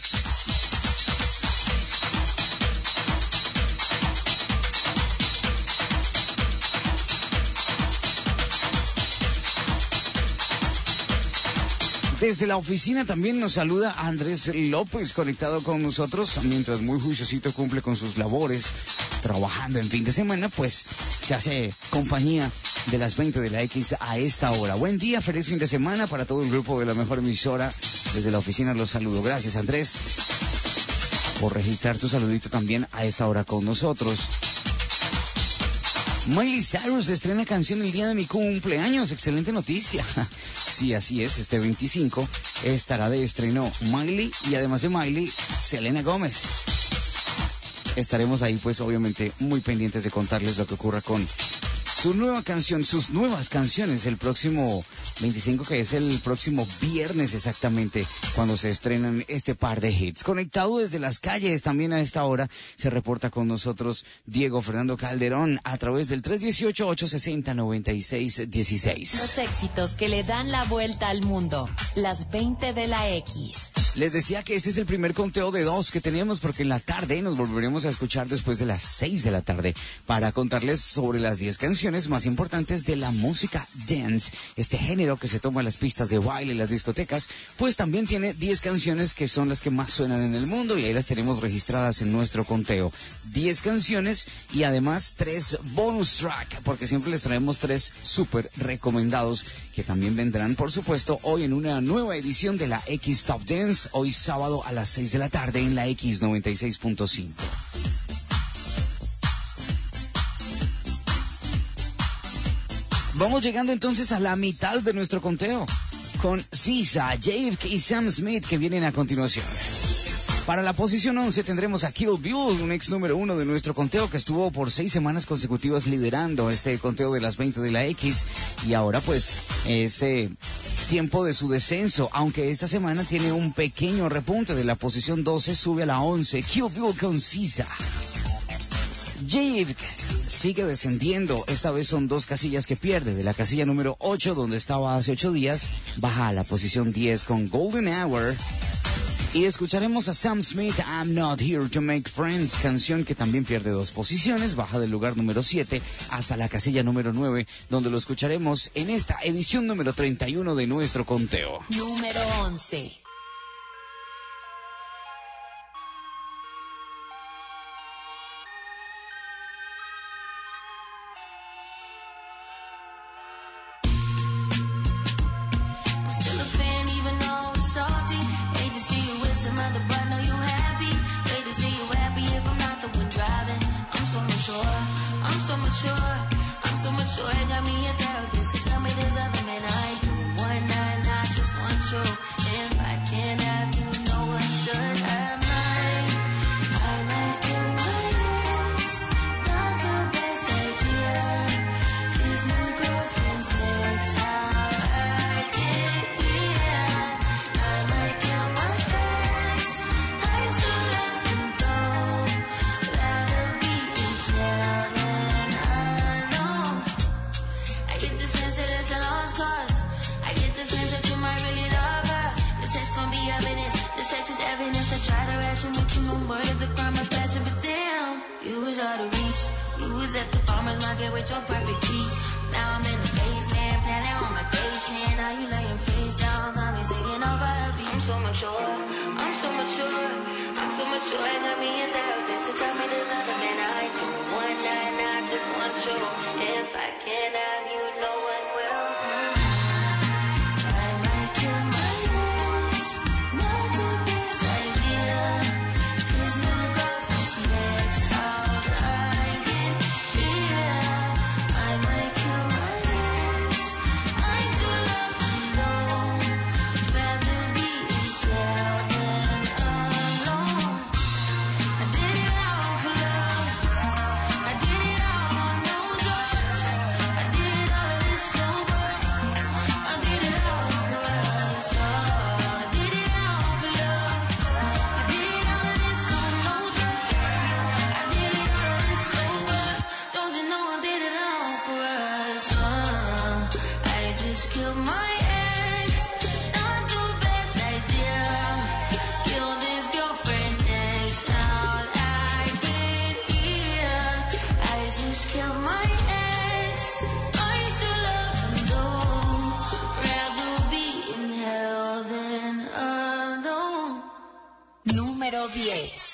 Desde la oficina también nos saluda Andrés López, conectado con nosotros, mientras muy juiciosito cumple con sus labores, trabajando en fin de semana, pues se hace compañía de las 20 de la X a esta hora. Buen día, feliz fin de semana para todo el grupo de la mejor emisora. Desde la oficina los saludo. Gracias, Andrés, por registrar tu saludito también a esta hora con nosotros. Miley Cyrus estrena canción el día de mi cumpleaños. Excelente noticia. Sí, así es. Este 25 estará de estreno Miley y además de Miley, Selena Gómez. Estaremos ahí pues obviamente muy pendientes de contarles lo que ocurra con su nueva canción, sus nuevas canciones el próximo 25, que es el próximo viernes exactamente, cuando se estrenan este par de hits. Conectado desde las calles también a esta hora se reporta con nosotros Diego Fernando Calderón a través del 318-860-9616. Los éxitos que le dan la vuelta al mundo, las 20 de la X. Les decía que este es el primer conteo de 2 que tenemos, porque en la tarde nos volveremos a escuchar después de las 6 de la tarde para contarles sobre las 10 canciones más importantes de la música dance, este género que se toma en las pistas de baile y las discotecas. Pues también tiene 10 canciones que son las que más suenan en el mundo y ahí las tenemos registradas en nuestro conteo. 10 canciones y además 3 bonus track, porque siempre les traemos 3 súper recomendados que también vendrán, por supuesto, hoy en una nueva edición de la X Top Dance, hoy sábado a las 6 de la tarde en la X96.5. Vamos llegando entonces a la mitad de nuestro conteo con SZA, Jake y Sam Smith, que vienen a continuación. Para la posición 11 tendremos a Kill Bill, un ex número 1 de nuestro conteo que estuvo por 6 semanas consecutivas liderando este conteo de las 20 de la X, y ahora pues es tiempo de su descenso, aunque esta semana tiene un pequeño repunte. De la posición 12 sube a la 11, Kill Bill con SZA. Jake sigue descendiendo, esta vez son 2 casillas que pierde. De la casilla número 8, donde estaba hace 8 días, baja a la posición 10 con Golden Hour. Y escucharemos a Sam Smith, I'm Not Here to Make Friends, canción que también pierde 2 posiciones, baja del lugar número 7 hasta la casilla número 9, donde lo escucharemos en esta edición número 31 de nuestro conteo. Número 11. was at the farmer's market with your perfect peach. Now I'm in the basement, planning on my patient. Now you laying face down, got me singing over a beat. I'm so mature, I'm so mature, I'm so mature. And got me a therapist to tell me there's other men I do. One night, I just want you. If I can't have you, no one will. I might kill my ex, not the best idea. His new girlfriend's next, all I can hear. I might kill my ex, I still love him though. Rather be in jail than alone. I did it all for love. I did it all on no drugs. I did all of this sober. I did it all for us. Oh, I did it all for love. I did all of this on no drugs. I did all of this sober. Don't you know I did it all for us? I just killed my ex. Not the best idea. Killed his girlfriend next. Now I can hear. I just killed my ex. I still love him though. Rather be in hell than alone. Número 10.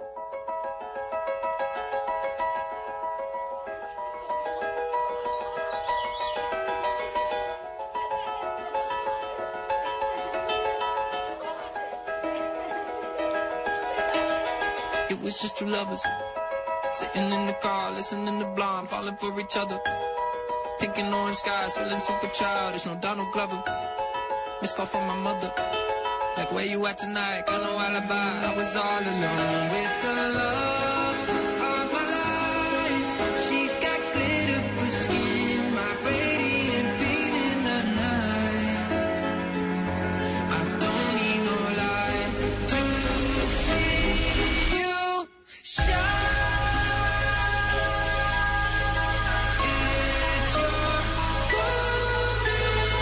It was just two lovers sitting in the car, listening to Blonde, falling for each other. Thinking orange skies, feeling super childish, no Donald Glover. Missed call from my mother, like where you at tonight? Got no alibi. I was all alone with the love of my life. She's got glitter for skin, my radiant beam in the night. I don't need no light to see you shine. It's your golden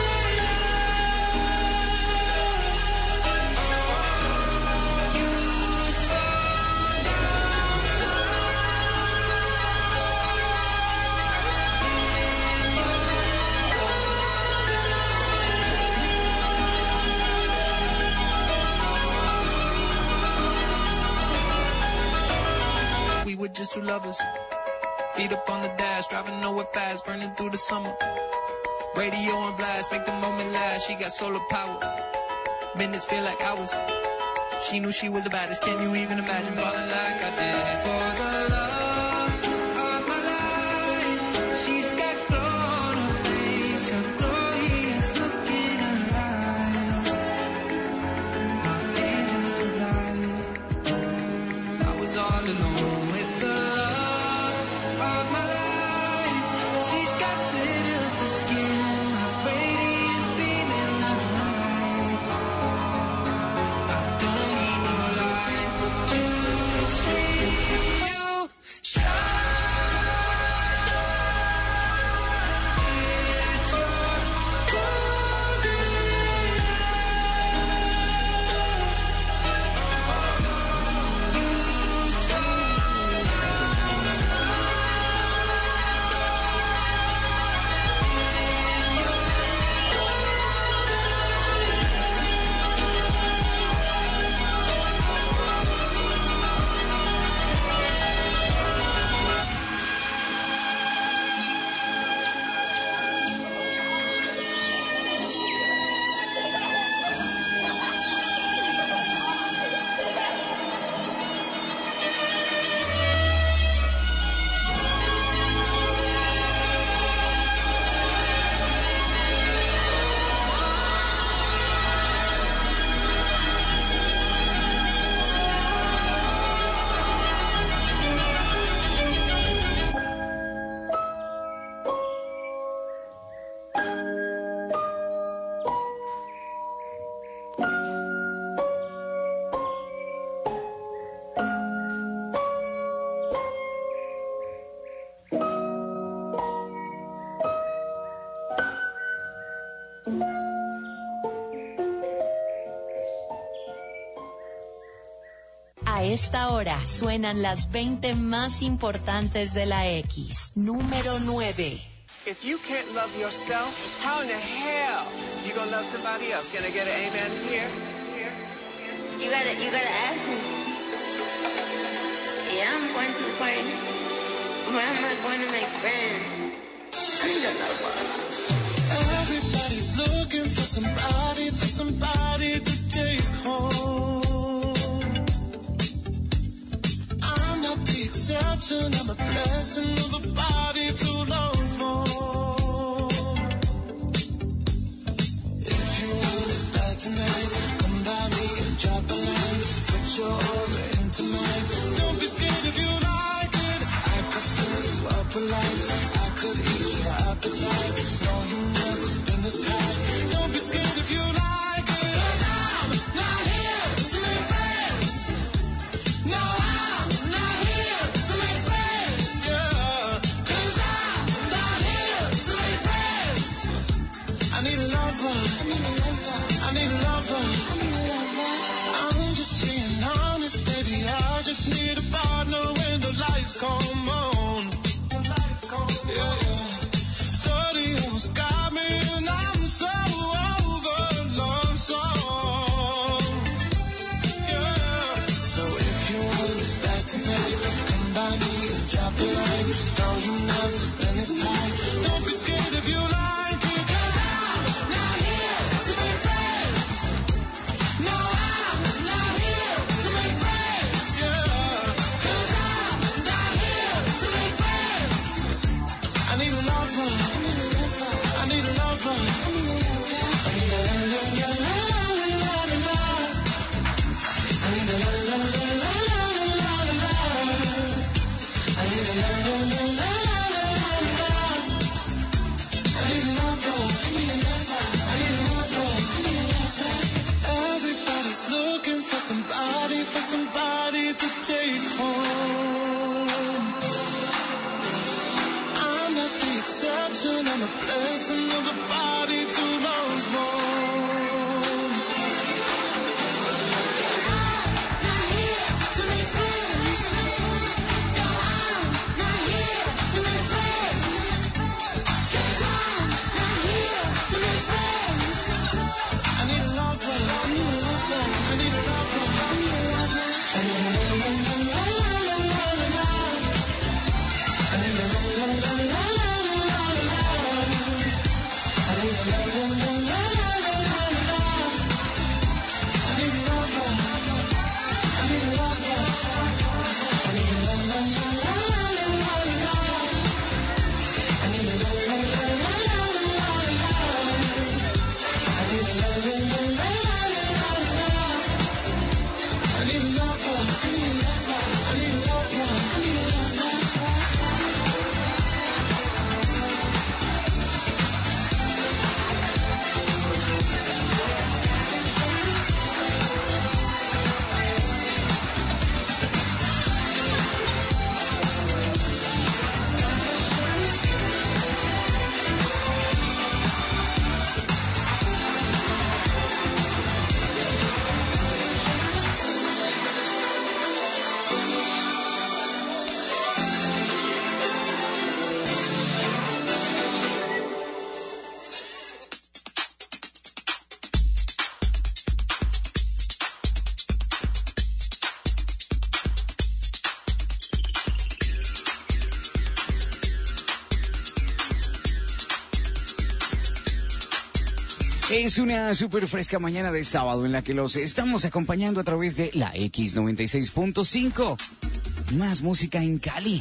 We were just two lovers, feet up on the dash, driving nowhere fast, burning through the summer. Radio on blast, make the moment last. She got solar power, minutes feel like hours. She knew she was the baddest. Can you even imagine falling like I did for the love of my life? She's got glow on her face, a glorious look in her eyes. My angel of light. I was all alone with the love of my life. She's got glitter for skin, my radiant beam in the night. I don't need no light to see esta hora suenan las 20 más importantes de la X. Número 9. If you can't love yourself, how in the hell you gonna love somebody else? Can I get an amen here? You gotta ask me. Yeah, I'm going to the party. Where am I going to make friends? I need a lover. Everybody's looking for somebody to take home. I'm not the exception, I'm a blessing of a body to love for. If you want it bad tonight, come by me and drop a line. Put your aura into mine. Don't be scared if you like it. I could fill you up alive. I could eat your appetite. No, you've never been this high. Don't be scared if you like it. 'Cause I'm not here to make friends. No, I'm not here to make friends. Yeah. 'Cause I'm not here to make friends. I need a lover. I need a lover. I'm just being honest, baby. I just need a partner when the lights come on. Yeah, yeah. 30 almost got me and I'm so over lonesome. Yeah. So if you want it back tonight, come by me and drop a line. No, you've never been this high. Don't be scared if you like it. 'Cause I'm not here to make friends. No, I'm not here to make friends. Yeah. 'Cause I'm not here to make friends. I need a lover. I need a lover. I need a la la la la la la la. I need a la la la la la la la la. I need a la la la la la la la. I need a lover. I need a lover. I need a lover. Everybody's looking for somebody to take home. I'm not the exception, I'm a blessing of a body to love for. Not here to make friends. No, I'm not here to make friends. 'Cause I'm not here to make friends. I need a lover. I need a lover. I need a lover. I need a lover. I need a la la la la la la la. I need a la la la la la la la. I need a la la la la la la la. I need a lover. I need a lover. I need a la la la la la la la. I need a la la la la la la la. I need a la la la la la la. I need a lover. I need a lover. I need a lover. I need a lover. Es una súper fresca mañana de sábado en la que los estamos acompañando a través de la X96.5. Más música en Cali.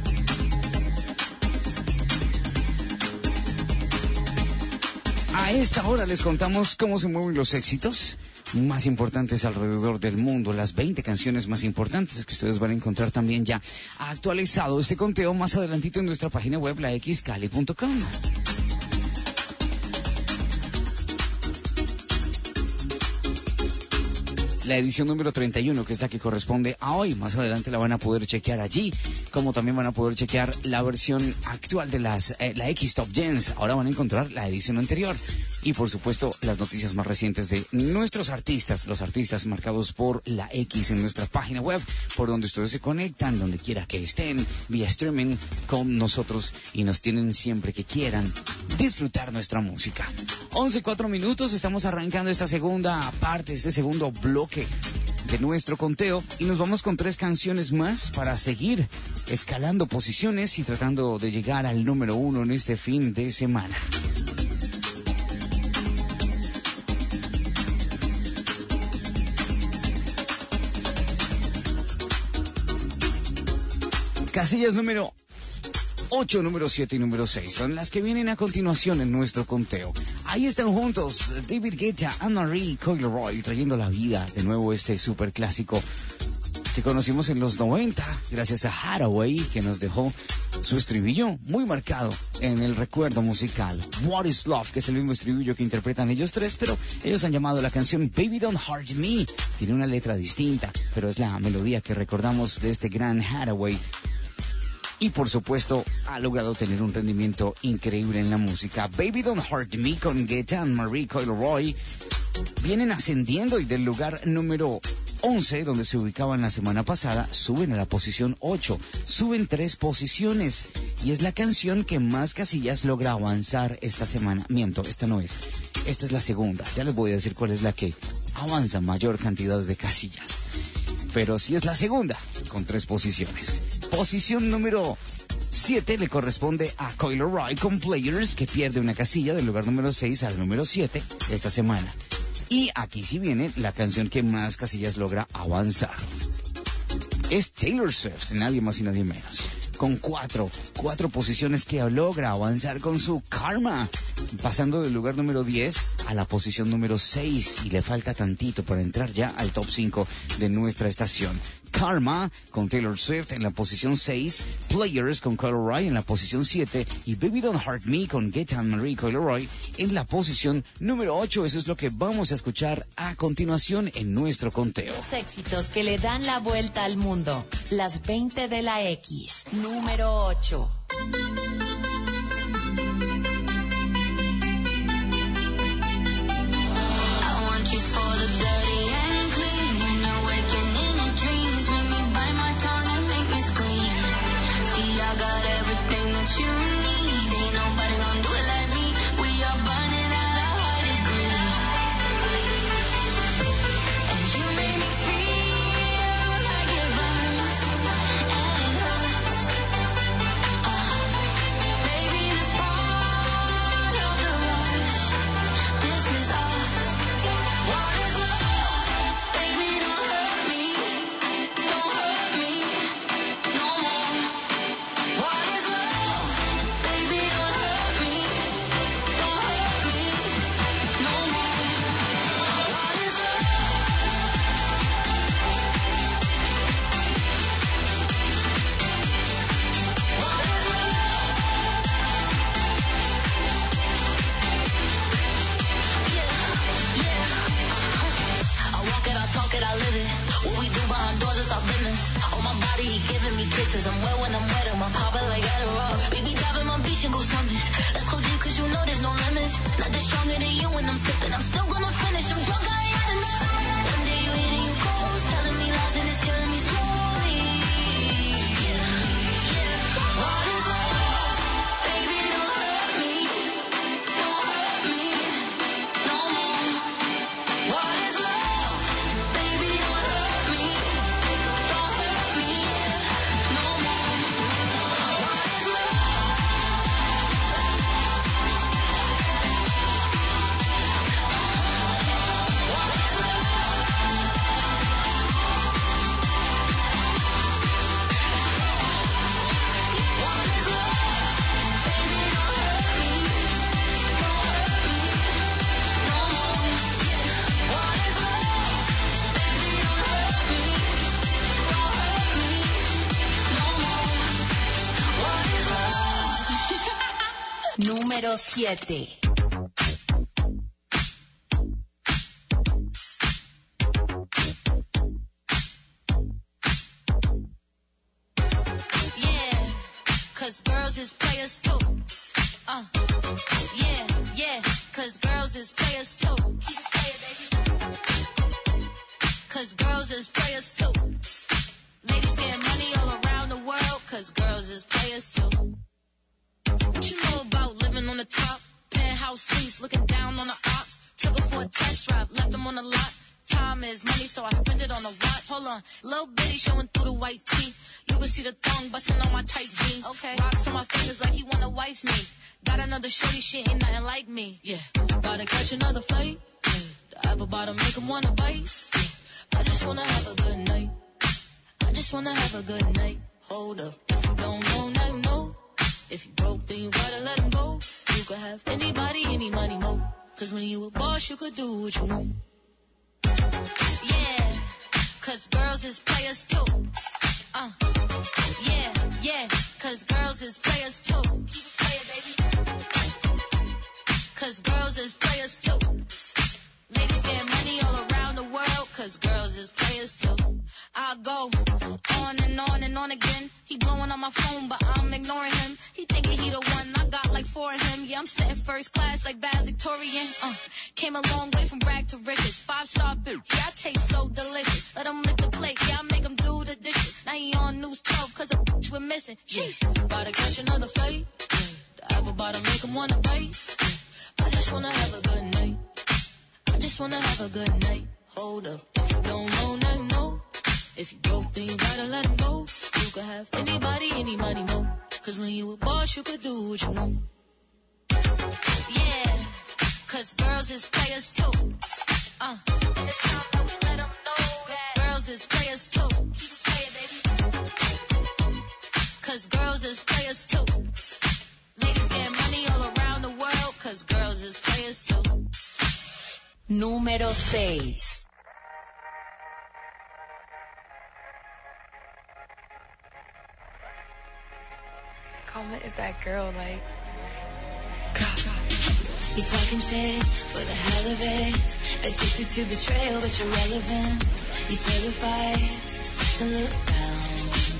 A esta hora les contamos cómo se mueven los éxitos más importantes alrededor del mundo, las 20 canciones más importantes que ustedes van a encontrar también ya actualizado este conteo más adelantito en nuestra página web, laxcali.com. La edición número 31, que es la que corresponde a hoy. Más adelante la van a poder chequear allí, como también van a poder chequear la versión actual de la X Top Gens. Ahora van a encontrar la edición anterior, y por supuesto las noticias más recientes de nuestros artistas, los artistas marcados por la X en nuestra página web, por donde ustedes se conectan, donde quiera que estén, vía streaming con nosotros y nos tienen siempre que quieran disfrutar nuestra música. 11:04 minutos, estamos arrancando esta segunda parte, este segundo bloque de nuestro conteo y nos vamos con 3 canciones más para seguir escalando posiciones y tratando de llegar al número 1 en este fin de semana. Casillas número 8, número 7 y número 6 son las que vienen a continuación en nuestro conteo. Ahí están juntos David Guetta, Anne-Marie Coileroy, trayendo la vida de nuevo este super clásico que conocimos en los 90 gracias a Hathaway, que nos dejó su estribillo muy marcado en el recuerdo musical. What is Love, que es el mismo estribillo que interpretan ellos tres, pero ellos han llamado la canción Baby Don't Hurt Me. Tiene una letra distinta, pero es la melodía que recordamos de este gran Hathaway. Y por supuesto, ha logrado tener un rendimiento increíble en la música. Baby Don't Hurt Me con Guetta, Anne-Marie Coileroy vienen ascendiendo y del lugar número 11, donde se ubicaban la semana pasada, suben a la posición 8. Suben 3 posiciones. Y es la canción que más casillas logra avanzar esta semana. Miento, esta no es. Esta es la segunda. Ya les voy a decir cuál es la que avanza mayor cantidad de casillas. Pero sí es la segunda, con 3 posiciones. Posición número 7 le corresponde a Coileroy con Players, que pierde una casilla del lugar número 6 al número 7 esta semana. Y aquí sí viene la canción que más casillas logra avanzar. Es Taylor Swift, nadie más y nadie menos. Con 4 posiciones que logra avanzar con su Karma, pasando del lugar número 10 a la posición número 6, y le falta tantito para entrar ya al top 5 de nuestra estación. Karma con Taylor Swift en la posición 6, Players con Coileroy en la posición 7 y Baby Don't Hurt Me con Guetta, Anne-Marie Coileroy en la posición número 8. Eso es lo que vamos a escuchar a continuación en nuestro conteo. Los éxitos que le dan la vuelta al mundo. Las 20 de la X. Número 8. You need, ain't nobody gonna do it like me. We are burning at a high degree, and you make me feel like it burns and it hurts. Baby, this part of the rush. This is us. What is love? Baby, don't hurt me. Don't hurt me no more. What is love? I live it. What we do behind doors is our business. On my body, he giving me kisses. I'm wet when I'm wet, I'm popping like Adderall. Baby, dive in my beach and go summit. Let's go deep, cause you know there's no limits. Nothing stronger than you when I'm sipping. I'm still gonna finish. I'm drunk, I ain't had enough. One day you eating, you cold, telling me lies and it's killing me slowly. Yeah, yeah. What is love? Baby, don't hurt me. Don't hurt me no more. What is love? Número 7. Yeah, cause girls is players too. Yeah, yeah, cause girls is players too. Keep it playing, baby. Cause girls is players too. Ladies getting money all around the world, cause girls is players too. What you know about living on the top? Penthouse suites, looking down on the ops. Took her for a test drive, left them on the lot. Time is money, so I spend it on a watch. Hold on, little bitty showing through the white tee. You can see the thong busting on my tight jeans. Okay, rocks on my fingers like he wanna wife me. Got another shorty, she ain't nothing like me. Yeah, about to catch another flight. Yeah. The apple bottom make him wanna bite. Yeah. I just wanna have a good night. I just wanna have a good night. Hold up, if you don't know, now you know. If you broke, then you gotta let him go. You could have anybody, any money, mo. Cause when you a boss, you could do what you want. Yeah, cause girls is players too. Yeah, yeah, cause girls is players too. Keep it playing, baby. Cause girls is players too. Ladies getting money all around the world, cause girls is players too. I go on and on and on again. He blowing on my phone, but I'm ignoring him. He thinking he the one, I got like 4 of him. Yeah, I'm sitting first class like bad Victorian. Came a long way from brag to riches. 5-star bitch, yeah, I taste so delicious. Let him lick the plate, yeah, I make him do the dishes. Now he on news 12, cause a bitch we're missing. Sheesh, about to catch another flight. The apple bottom make him wanna bite. I just wanna have a good night. I just wanna have a good night. Hold up, if you don't know, now you know. If you broke, then you gotta let him go. You could have anybody, any money, mo. Cause when you a boss, you could do what you want. Yeah, cause girls is players too. And it's time that we let them know that girls is players too. Keep it playing, baby. Cause girls is players too. Ladies getting money all around the world, cause girls is players too. Número 6. Karma is that girl, like. You talking shit for the hell of it. Addicted to betrayal, but you're relevant. You terrified to look down.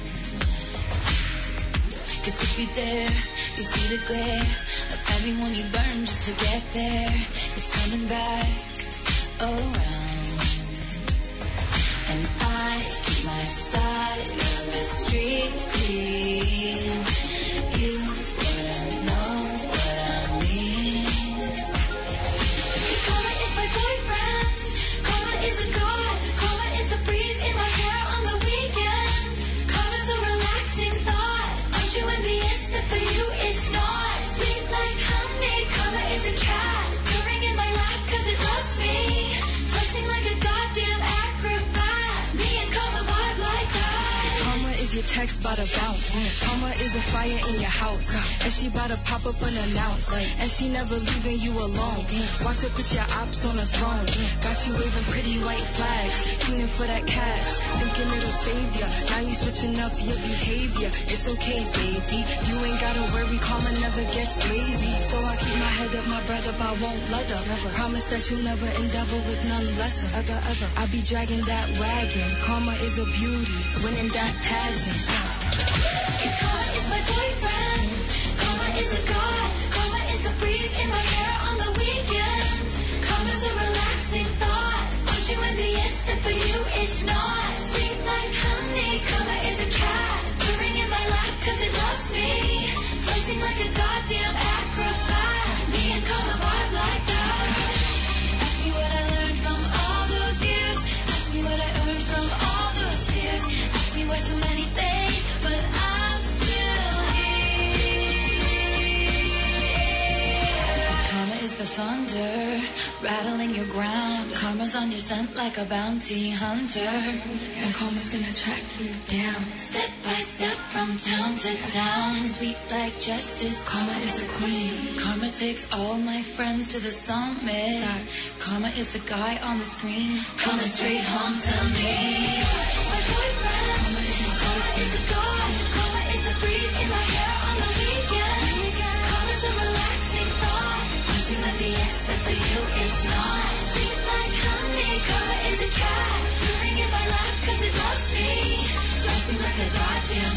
Cause if you dare, you see the glare of everyone you burn just to get there. It's coming back around. And I keep my side of the street clean. You wouldn't know what I mean. Karma is my boyfriend. Karma is a god. Karma is the breeze in my hair on the weekend. Karma's a relaxing thought. Aren't you envious that for you it's not? Sweet like honey. Karma is a cat. Purring in my lap cause it loves me. Flexing like a goddamn acrobat. Me and Karma vibe like that. Karma is your text by the bounce. Karma is the fire in your house. And she bout to pop up unannounced. And she never leaving you alone. Watch her put your ops on the throne. Got you waving pretty white flags. Feeling for that cash. Thinking it'll save ya. Now you switching up your behavior. It's okay, baby. You ain't gotta worry. Karma never gets lazy. So I keep my head up, my bread up. I won't let up. Never. Promise that you'll never endeavor with none lesser. Ever, ever. I be dragging that wagon. Karma is a beauty. Winning that pageant. Cause Karma is my boyfriend. Karma is a god. Karma is the breeze in my hair on the weekend. Karma's a relaxing thought. Aren't you envious that for you it's not? Sweet like honey. Karma is a cat. Purring in my lap cause it loves me. Flexing like a goddamn acrobat. Me and Karma vibe like that. Ask me what I learned from all those years. Ask me what I earned from all those tears. Ask me why so many things, but I'm still here. Karma is the thunder, rattling your ground. Karma's on your scent like a bounty hunter. And Karma's gonna track you down. Step by step from town to town. Sweet like justice, Karma is the queen. Karma takes all my friends to the summit. Karma is the guy on the screen. Coming straight home to me. My boyfriend. Karma is a god. Karma is the breeze in my hair on the weekend. Karma's a relaxing thought. Aren't you envious that for you it's not? Sweet like honey. Karma is a cat. Purring in my lap cause it loves me. Flexing like a goddamn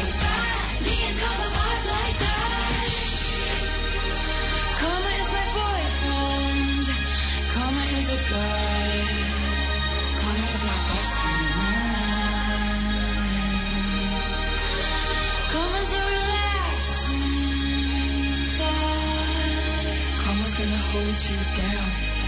acrobat. Me and Karma vibe like that. Karma is my boy. put you down.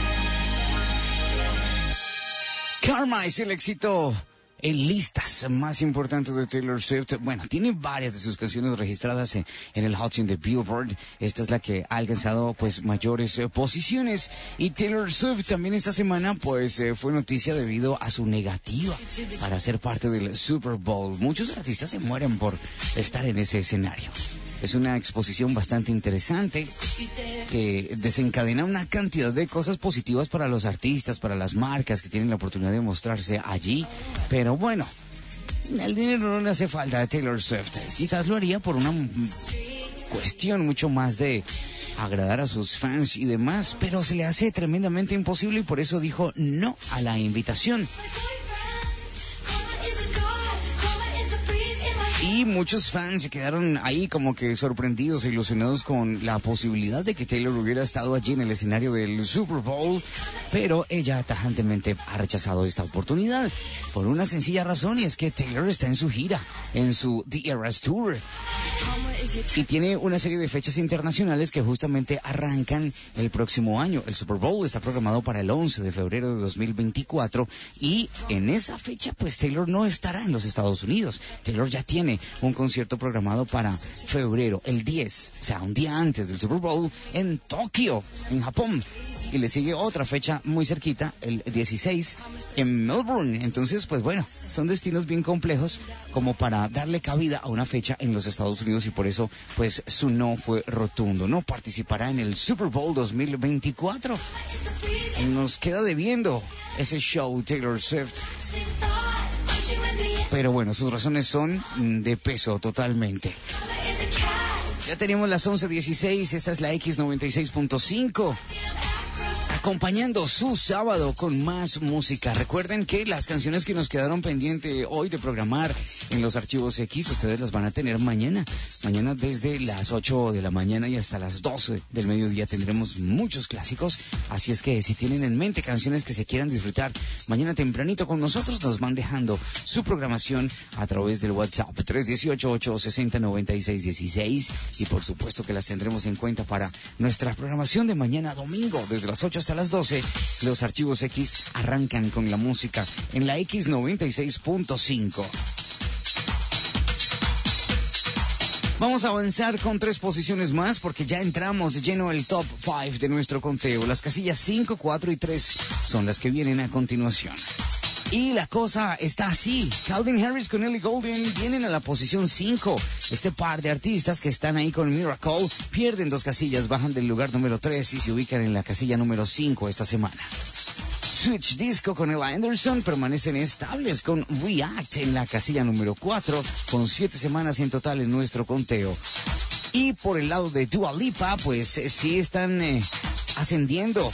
Karma es el éxito en listas más importantes de Taylor Swift. Bueno, tiene varias de sus canciones registradas en el Hot 100 de Billboard. Esta es la que ha alcanzado pues mayores posiciones. Y Taylor Swift también esta semana pues fue noticia debido a su negativa para ser parte del Super Bowl. Muchos artistas se mueren por estar en ese escenario. Es una exposición bastante interesante que desencadena una cantidad de cosas positivas para los artistas, para las marcas que tienen la oportunidad de mostrarse allí. Pero bueno, el dinero no le hace falta a Taylor Swift. Quizás lo haría por una cuestión mucho más de agradar a sus fans y demás, pero se le hace tremendamente imposible y por eso dijo no a la invitación. Y muchos fans se quedaron ahí como que sorprendidos e ilusionados con la posibilidad de que Taylor hubiera estado allí en el escenario del Super Bowl, pero ella tajantemente ha rechazado esta oportunidad por una sencilla razón, y es que Taylor está en su gira, en su The Eras Tour, y tiene una serie de fechas internacionales que justamente arrancan el próximo año. El Super Bowl está programado para el 11 de febrero de 2024 y en esa fecha pues Taylor no estará en los Estados Unidos. Taylor ya tiene un concierto programado para febrero, el 10, o sea, un día antes del Super Bowl, en Tokio, en Japón. Y le sigue otra fecha muy cerquita, el 16, en Melbourne. Entonces, pues bueno, son destinos bien complejos como para darle cabida a una fecha en los Estados Unidos, y por eso, pues, su no fue rotundo. No participará en el Super Bowl 2024. Nos queda debiendo ese show Taylor Swift. Pero bueno, sus razones son de peso totalmente. Ya tenemos las 11:16, esta es la X96.5. Acompañando su sábado con más música. Recuerden que las canciones que nos quedaron pendientes hoy de programar en los archivos X, ustedes las van a tener mañana. Mañana desde las 8 de la mañana y hasta las 12 del mediodía tendremos muchos clásicos. Así es que si tienen en mente canciones que se quieran disfrutar mañana tempranito con nosotros, nos van dejando su programación a través del WhatsApp 318-860-9616. Y por supuesto que las tendremos en cuenta para nuestra programación de mañana domingo, desde las 8 hasta las 12, los archivos X arrancan con la música en la X96.5. Vamos a avanzar con 3 posiciones más porque ya entramos de lleno al top 5 de nuestro conteo. Las casillas 5, 4 y 3 son las que vienen a continuación. Y la cosa está así. Calvin Harris con Ellie Goulding vienen a la posición 5. Este par de artistas que están ahí con Miracle pierden 2 casillas, bajan del lugar número 3 y se ubican en la casilla número 5 esta semana. Switch Disco con Ella Anderson permanecen estables con React en la casilla número 4, con 7 semanas en total en nuestro conteo. Y por el lado de Dua Lipa, pues sí están ascendiendo.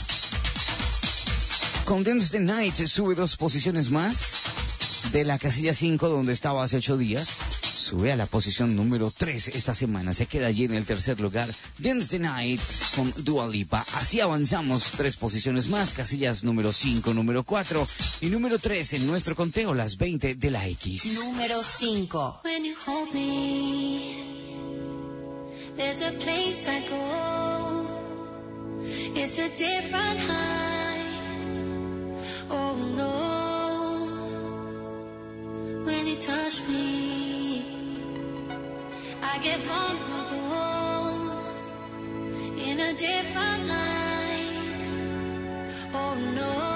Con Dance the Night sube 2 posiciones más de la casilla 5 donde estaba hace 8 días. Sube a la posición número 3 esta semana. Se queda allí en el tercer lugar. Dance the Night con Dua Lipa. Así avanzamos 3 posiciones más. Casillas número 5, número 4 y número 3 en nuestro conteo, las 20 de la X. Número 5. When you hold me, there's a place I go. It's a different high. Oh no, when you touch me, I get vulnerable in a different light. Oh no.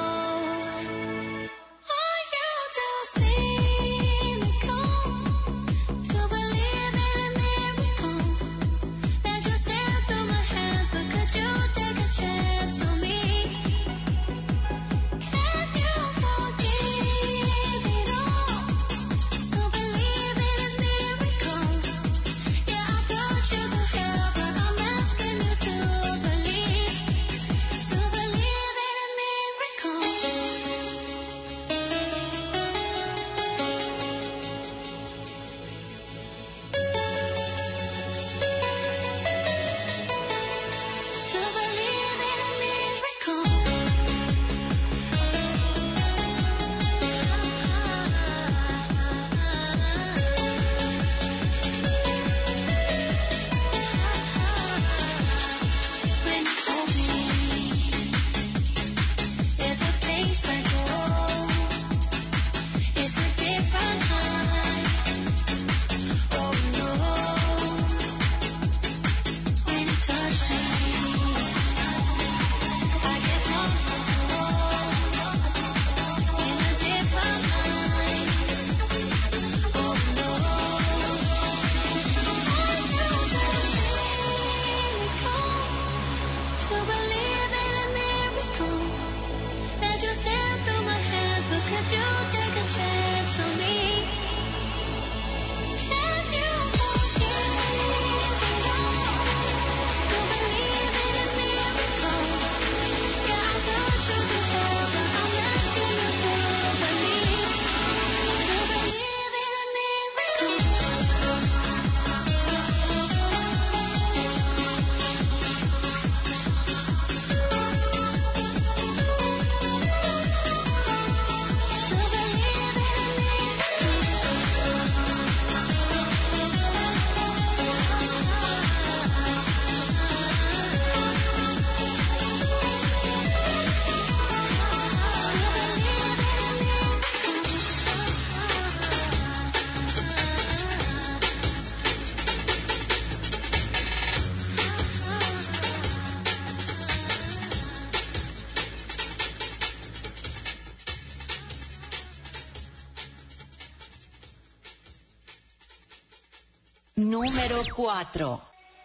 Número 4.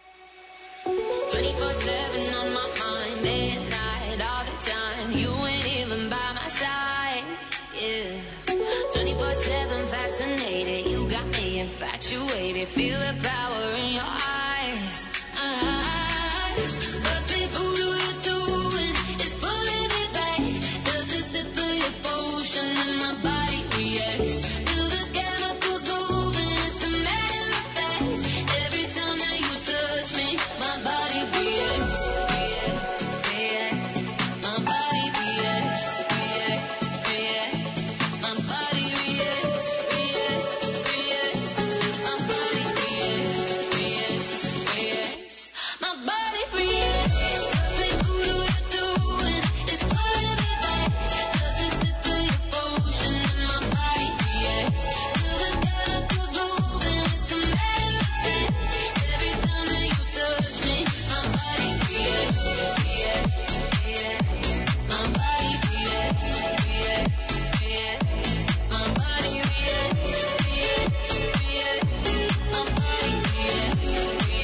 24/7 on my mind, day and night, all the time. You ain't even by my side, yeah. 24/7 fascinated, you got me infatuated. Feel the power in your eyes. Must be voodoo you're doing, it's pulling me back. Does it sip of your potion and my body reacts? Feel the chemicals moving, it's a matter of fact. Every time that you touch me, my body reacts. My body reacts. My body reacts. My body reacts. My body reacts. Say voodoo you're doing, it's pulling me back. Does it sip of your potion and my body reacts? Feel the chemicals moving, it's a matter of fact. Every time that you touch me, my body reacts. My body reacts. My body reacts. My body reacts.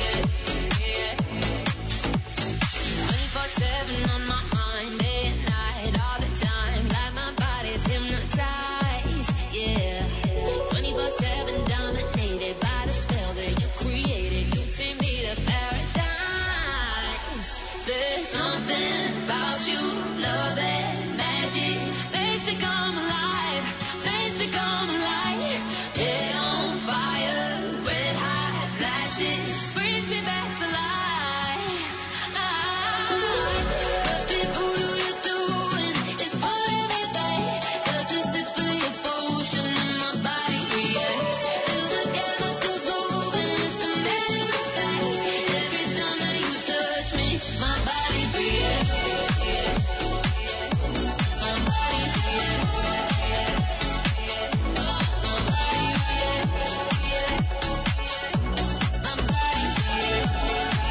24/7 on my mind, day and night, all the time. Like my body's hypnotized, yeah. 24/7 dominated by the spell that you created. You take me to paradise. There's something about you, love that magic. Makes me come alive, makes me come alive. Head on fire, red hot flashes, brings me back to life. Must be voodoo you're doing, it's pulling me back. Does it sip of your potion and my body reacts? Feel the chemicals moving, it's a matter of fact. Every time that you touch me, my body reacts. My body reacts. My body reacts. My body reacts.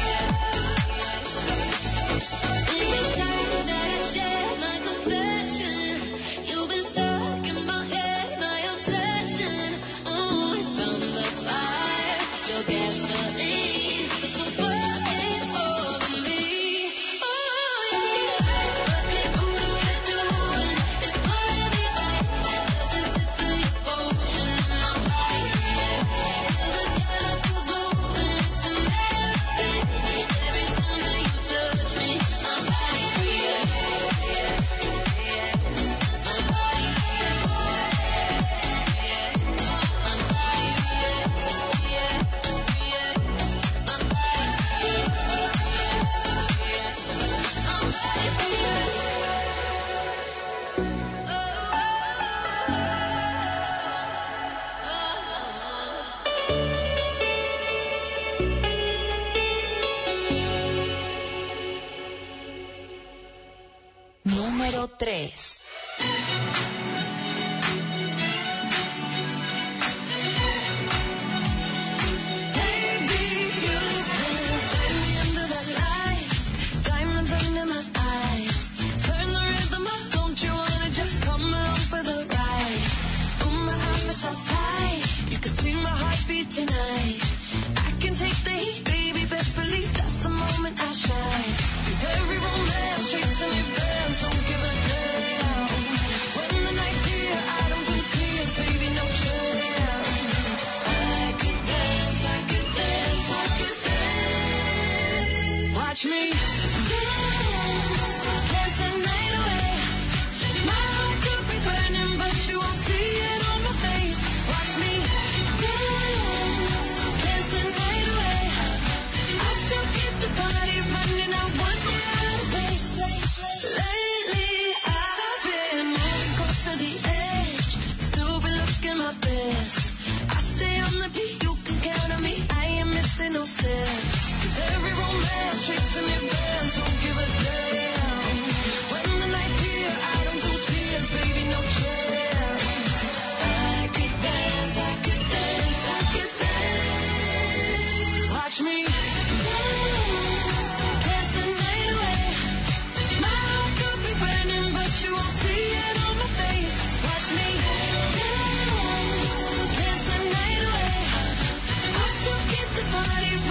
Anytime that I share my confession, you've been stuck in my head, my obsession. Oh, we found the fire, your gasoline. So burn it over me. Oh, yeah. Must be voodoo you're doing, it's pulling me back. Does it sip of your potion and my body reacts? Feel the chemicals moving, it's a matter of fact. Every time that you touch me, my body reacts. My body Número 3. Tonight, I can take the heat, baby. Best believe that's the moment I shine. 'Cause every romance shakes and it bends, don't give a damn. When the night's here, I don't do tears, baby, no chance. I could dance, I could dance, I could dance. Watch me dance, dance the night away. My heart could be burning, but you won't see it on my face. Watch me dance, dance the night away. I still keep the party running, I want you out of place. Lately I've been moving close to the edge, still be looking my best. I stay on the beat, you can count on me, I ain't missing no steps. 'Cause every romance shakes and it bends,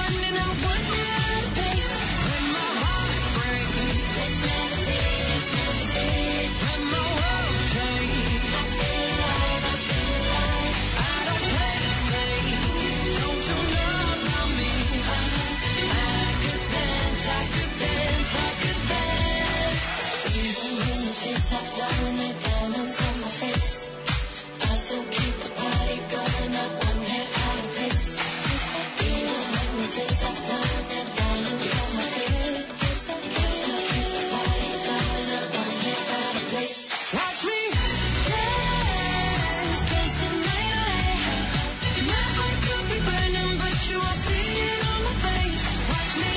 running out one at a pace. When my heart breaks, let's never see it, never see it. When my world shakes, I feel alive, I feel alive. I don't play it safe. Don't you know about me? I could dance, I could dance, I could dance. Even when the tears are flowing and diamonds on my face, I still keep the party going up one hair out of place. Even when the tears are flowing and diamonds on my face, I still keep the party going up one hair out of place. Watch me dance, dance the night away. My heart could be burning, but you won't see it on my face. Watch me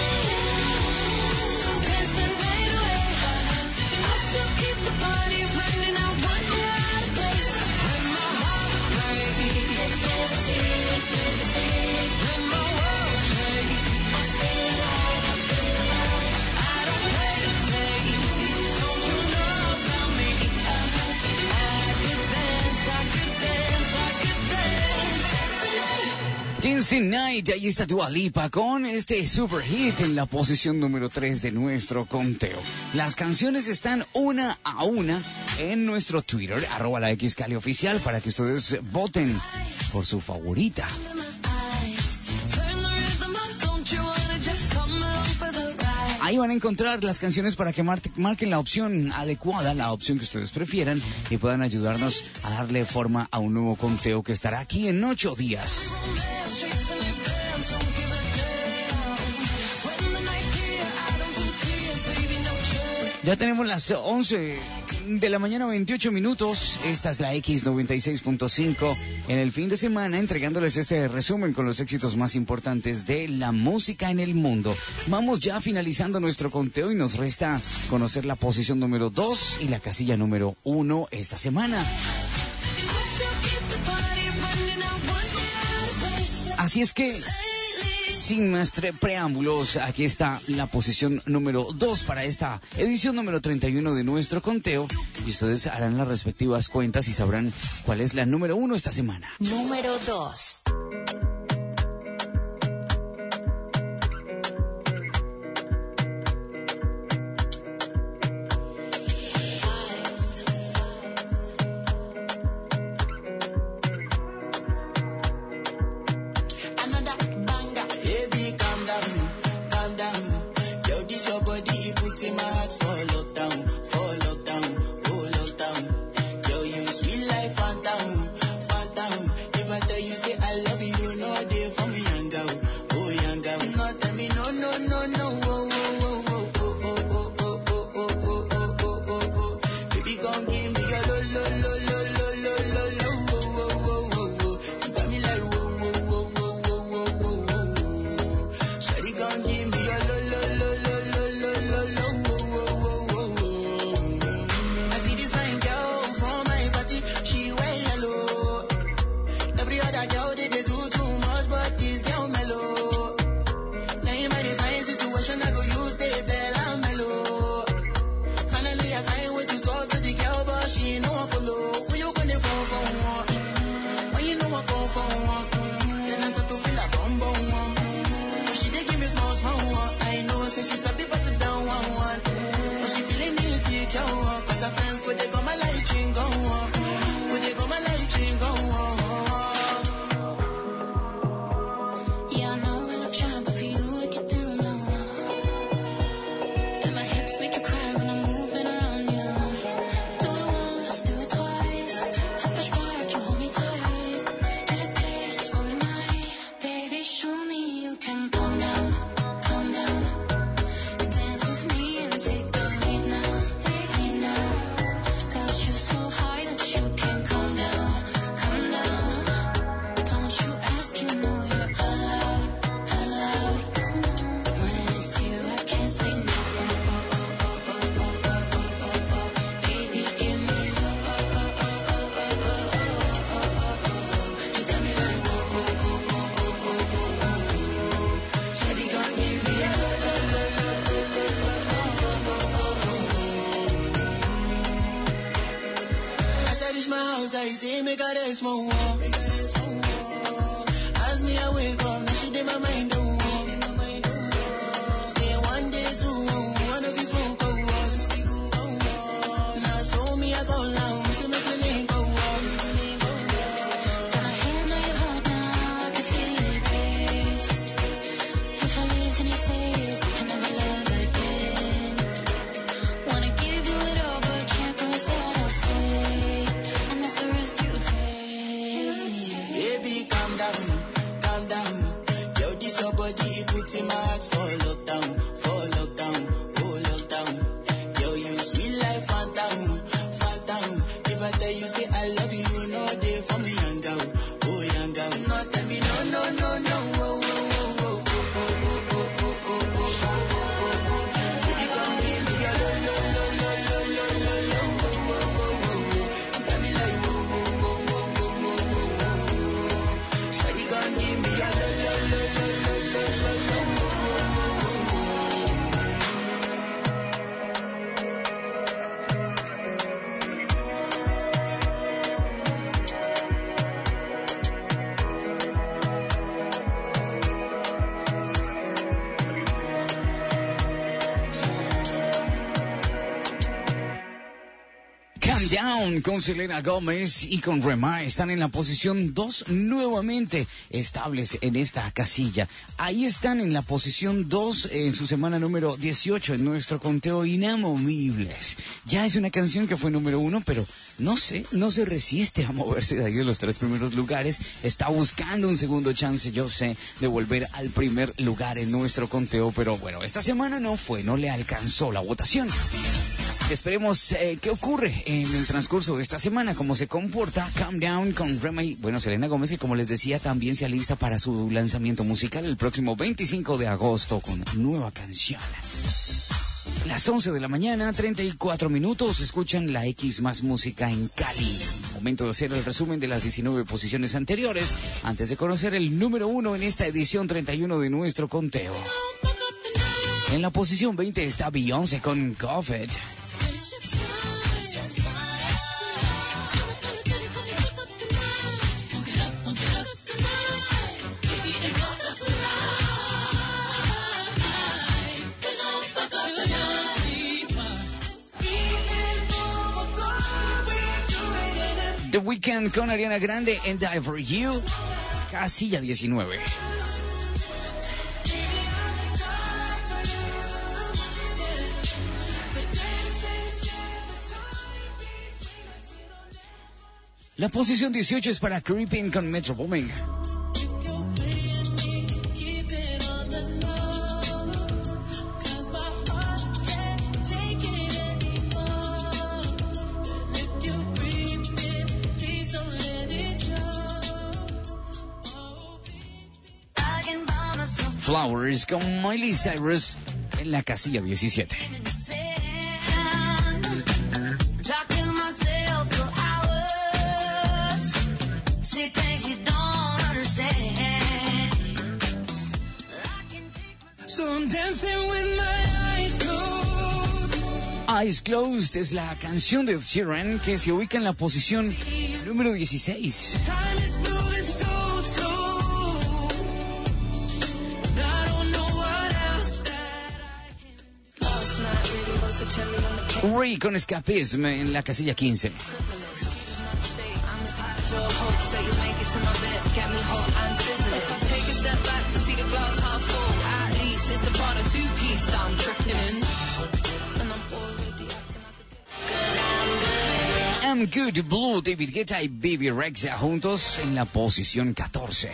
dance, dance the night away. I still keep the party running out one hair out of place. When my heart breaks, let's never see it, never see it. When my world shakes, I feel alive, I feel alive. I don't play it safe. Don't you know about me? I could dance, I could dance, I could dance. Dance the Night, ahí está Dua Lipa con este super hit en la posición número 3 de nuestro conteo. Las canciones están una a una en nuestro Twitter, @laxcalioficial, para que ustedes voten por su favorita. Turn the rhythm up, don't you wanna just come along for the ride? Ahí van a encontrar las canciones para que marquen la opción adecuada, la opción que ustedes prefieran, y puedan ayudarnos a darle forma a un nuevo conteo que estará aquí en 8 días. Ya tenemos las 11 de la mañana, 28 minutos. Esta es la X96.5 en el fin de semana, entregándoles este resumen con los éxitos más importantes de la música en el mundo. Vamos ya finalizando nuestro conteo y nos resta conocer la posición número 2 y la casilla número 1 esta semana. Así es que, sin más preámbulos, aquí está la posición número 2 para esta edición número 31 de nuestro conteo. Y ustedes harán las respectivas cuentas y sabrán cuál es la número 1 esta semana. Número 2. say make her rest more. As me I wake up, now she did my mind don't walk. See my heart for lockdown, oh lockdown. Yo, you sweet life, phantom, phantom. If I tell you say I love you, you know they for me young girl, oh young girl. No tell me no, oh, oh, oh, oh, oh, oh, oh, oh, oh, oh, oh, oh. Baby, come give me your lo, lo, lo, lo, lo, lo, lo, oh, oh, oh, oh. You got me like oh, oh, oh, oh, oh, oh, oh. Shawty, come give me your lo, lo, lo, lo, lo, lo, lo, lo. Down con Selena Gómez y con Rema están en la posición 2 nuevamente estables en esta casilla. Ahí están en la posición 2 en su semana número 18 en nuestro conteo Inamovibles. Ya es una canción que fue número 1, pero no se resiste a moverse de ahí de los 3 primeros lugares. Está buscando un segundo chance, yo sé, de volver al primer lugar en nuestro conteo, pero bueno, esta semana no le alcanzó la votación. Esperemos qué ocurre en el transcurso de esta semana, cómo se comporta Calm Down con Rema y, bueno, Selena Gómez, que como les decía también se alista para su lanzamiento musical el próximo 25 de agosto con nueva canción. Las 11 de la mañana, 34 minutos, escuchan la X más música en Cali. Momento de hacer el resumen de las 19 posiciones anteriores, antes de conocer el número 1 en esta edición 31 de nuestro conteo. En la posición 20 está Beyoncé con Coffee. The Weeknd con Ariana Grande and Die For You, casilla 19. La posición 18 es para Creeping con Metro Booming. Flowers con Miley Cyrus en la casilla 17. Eyes Closed es la canción de Ed Sheeran que se ubica en la posición número 16. Ray con Escapism en la casilla 15. I'm Good Blue, David Guetta y Baby Rexha juntos en la posición 14.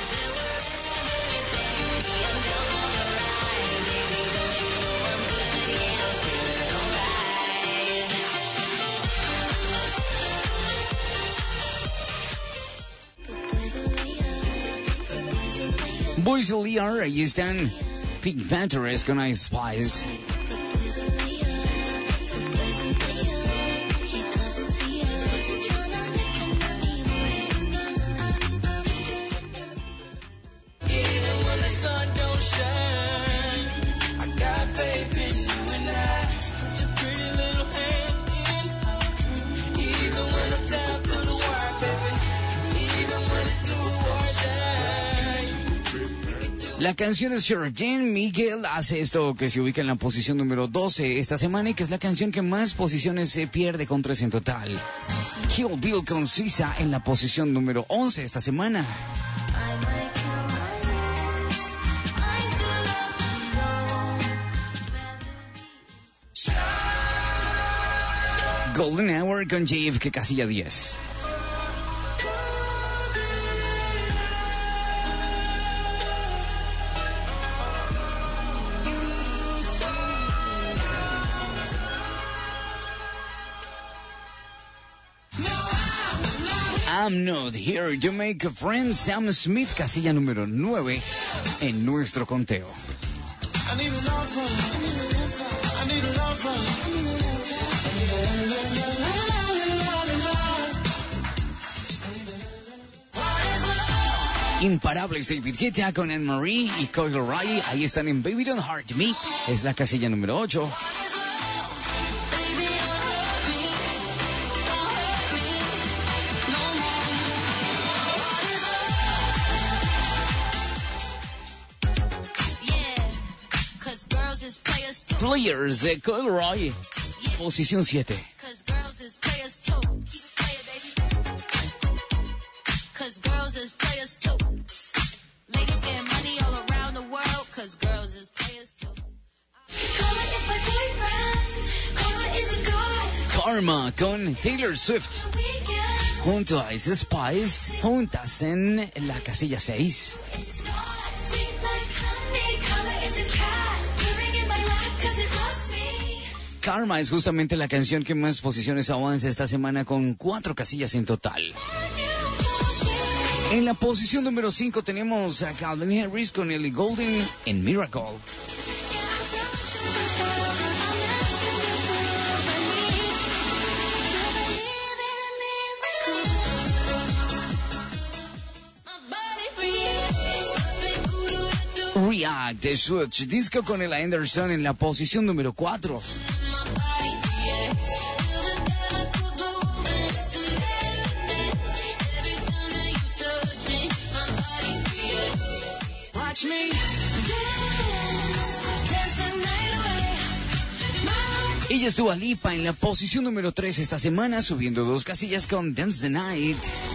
Boys of Lear, ahí están Pink Panthers con Ice Spice. La canción de Sir Jean Miguel hace esto que se ubica en la posición número 12 esta semana y que es la canción que más posiciones se pierde con 3 en total. Kill Bill con Sisa en la posición número 11 esta semana. Golden Hour con JF, casilla 10. I'm Not Here to Make a Friend, Sam Smith, casilla número 9 en nuestro conteo. I need a lover. I need a lover. Imparables David Guetta con Anne-Marie y Coyle Ray. Ahí están en Baby Don't Hurt Me. Es la casilla número 8. Players de Coyle Ray. Posición 7. Cause girls is players too. Ladies getting money all around the world, cause girls is players too. Karma con Taylor Swift. Junto a Ice Spice, juntas en la casilla 6. Karma es justamente la canción que más posiciones avanza esta semana con 4 casillas en total. En la posición número 5 tenemos a Calvin Harris con Ellie Goulding en Miracle. React de Switch Disco con Ella Anderson en la posición número 4. Ella es Dua Lipa en la posición número 3 esta semana, subiendo 2 casillas con Dance the Night.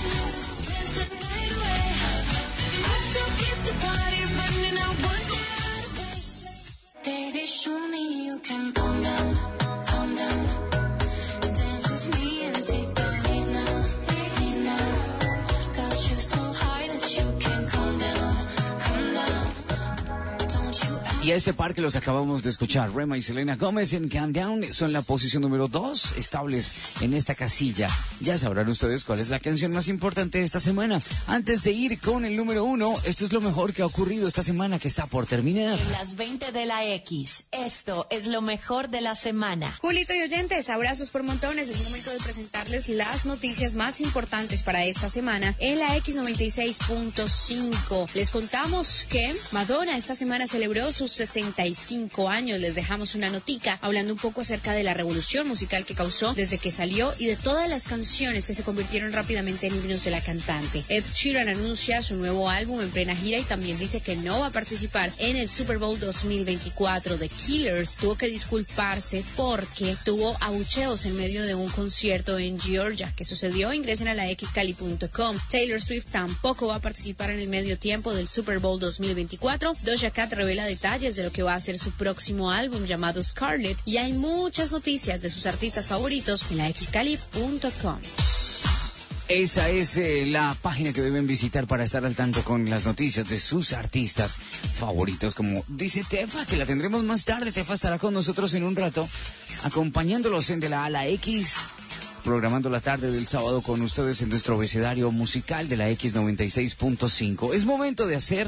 Baby, show me you can calm down, calm down. Dance with me and take the lead now, lead now. Got you so high that you can't calm down, calm down. Don't you Y a este par que los acabamos de escuchar, Rema y Selena Gómez en Calm Down, son la posición número 2, estables en esta casilla. Ya sabrán ustedes cuál es la canción más importante de esta semana. Antes de ir con el número 1, esto es lo mejor que ha ocurrido esta semana que está por terminar. En las 20 de la X, esto es lo mejor de la semana. Julito y oyentes, abrazos por montones. Es momento de presentarles las noticias más importantes para esta semana en la X96.5. Les contamos que Madonna esta semana celebró sus 65 años. Les dejamos una notica hablando un poco acerca de la revolución musical que causó desde que salió y de todas las canciones que se convirtieron rápidamente en himnos de la cantante. Ed Sheeran anuncia su nuevo álbum en plena gira y también dice que no va a participar en el Super Bowl 2024. The Killers tuvo que disculparse porque tuvo abucheos en medio de un concierto en Georgia. ¿Qué sucedió? Ingresen a la xcali.com. Taylor Swift tampoco va a participar en el medio tiempo del Super Bowl 2024. Doja Cat revela detalles de lo que va a ser su próximo álbum llamado Scarlet, y hay muchas noticias de sus artistas favoritos en la xcali.com. Esa es la página que deben visitar para estar al tanto con las noticias de sus artistas favoritos. Como dice Tefa, que la tendremos más tarde. Tefa estará con nosotros en un rato, acompañándolos en De la A a la X, programando la tarde del sábado con ustedes en nuestro abecedario musical de la X96.5. Es momento de hacer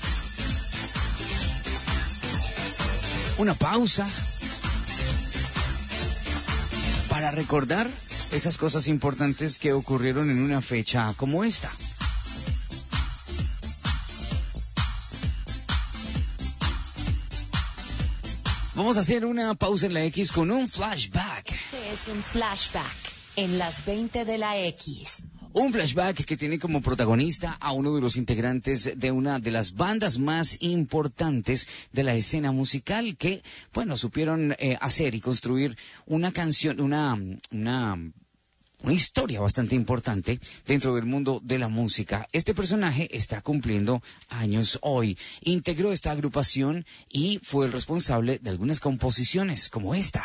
una pausa para recordar esas cosas importantes que ocurrieron en una fecha como esta. Vamos a hacer una pausa en la X con un flashback. Este es un flashback en las 20 de la X. Un flashback que tiene como protagonista a uno de los integrantes de una de las bandas más importantes de la escena musical que, bueno, supieron hacer y construir una canción, una historia bastante importante dentro del mundo de la música. Este personaje está cumpliendo años hoy. Integró esta agrupación y fue el responsable de algunas composiciones como esta.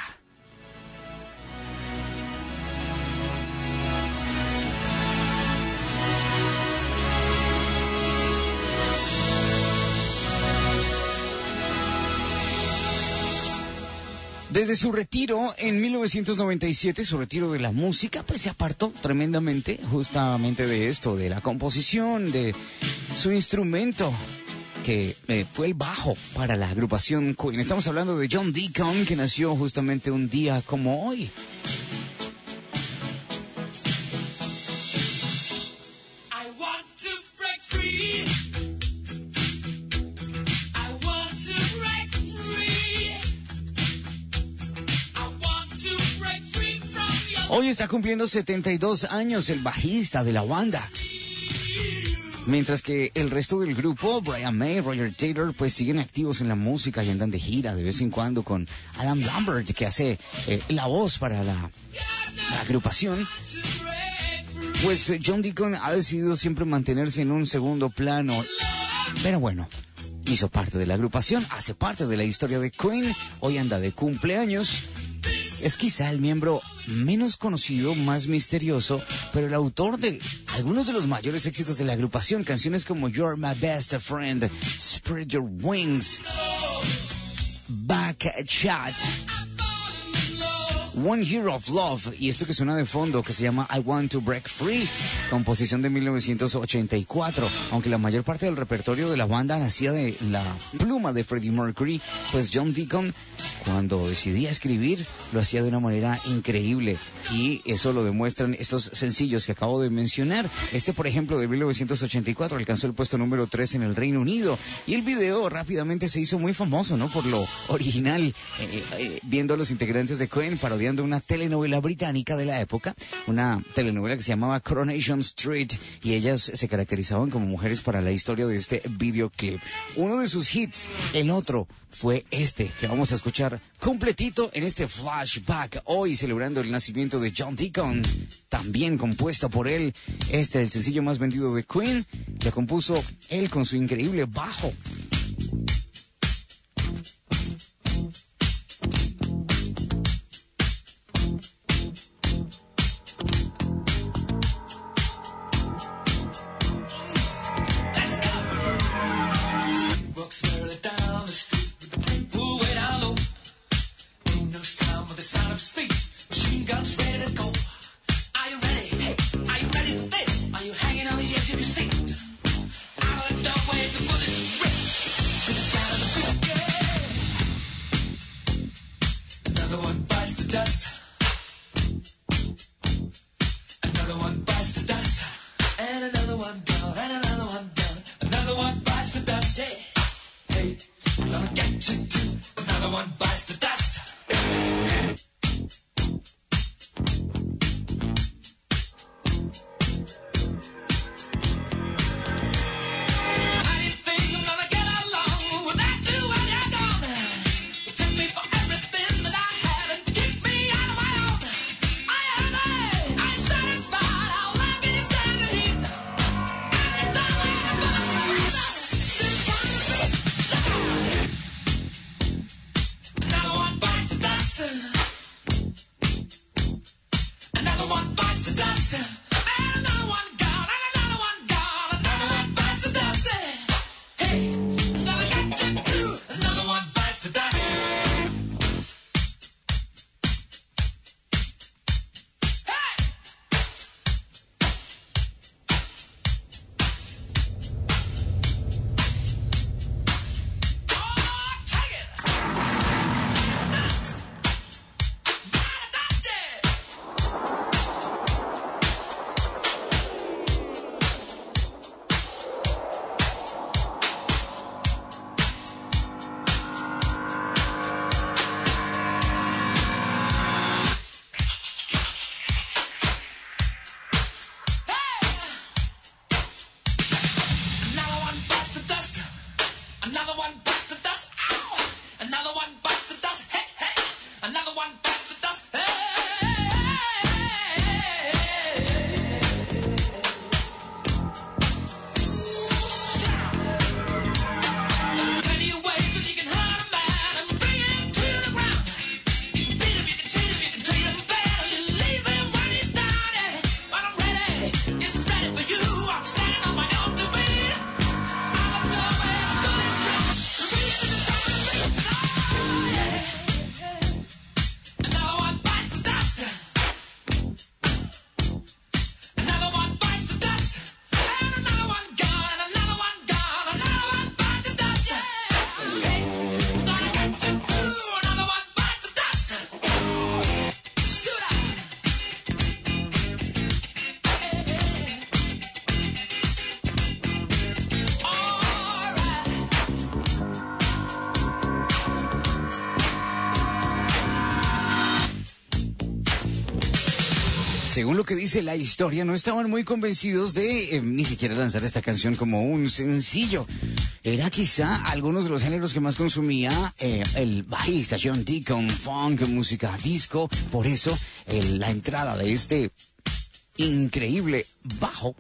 Desde su retiro en 1997, su retiro de la música, pues se apartó tremendamente justamente de esto, de la composición, de su instrumento, que fue el bajo para la agrupación Queen. Estamos hablando de John Deacon, que nació justamente un día como hoy. Hoy está cumpliendo 72 años el bajista de la banda. Mientras que el resto del grupo, Brian May, Roger Taylor, pues siguen activos en la música y andan de gira de vez en cuando con Adam Lambert, que hace la voz para la agrupación. Pues John Deacon ha decidido siempre mantenerse en un segundo plano. Pero bueno, hizo parte de la agrupación, hace parte de la historia de Queen, hoy anda de cumpleaños. Es quizá el miembro menos conocido, más misterioso, pero el autor de algunos de los mayores éxitos de la agrupación, canciones como You're My Best Friend, Spread Your Wings, Back Chat, One Year of Love, y esto que suena de fondo, que se llama I Want to Break Free, composición de 1984. Aunque la mayor parte del repertorio de la banda nacía de la pluma de Freddie Mercury, pues John Deacon, cuando decidía escribir, lo hacía de una manera increíble, y eso lo demuestran estos sencillos que acabo de mencionar. Este, por ejemplo, de 1984, alcanzó el puesto número 3 en el Reino Unido, y el video rápidamente se hizo muy famoso, ¿no? Por lo original, viendo a los integrantes de Queen parodiando una telenovela británica de la época, una telenovela que se llamaba Coronation Street, y ellas se caracterizaban como mujeres para la historia de este videoclip. Uno de sus hits, el otro, fue este, que vamos a escuchar completito en este flashback, hoy celebrando el nacimiento de John Deacon, también compuesta por él. Este, el sencillo más vendido de Queen, lo compuso él con su increíble bajo. según lo que dice la historia, no estaban muy convencidos de ni siquiera lanzar esta canción como un sencillo. Era quizá algunos de los géneros que más consumía el bajista John Deacon, funk, música disco. Por eso la entrada de este increíble bajo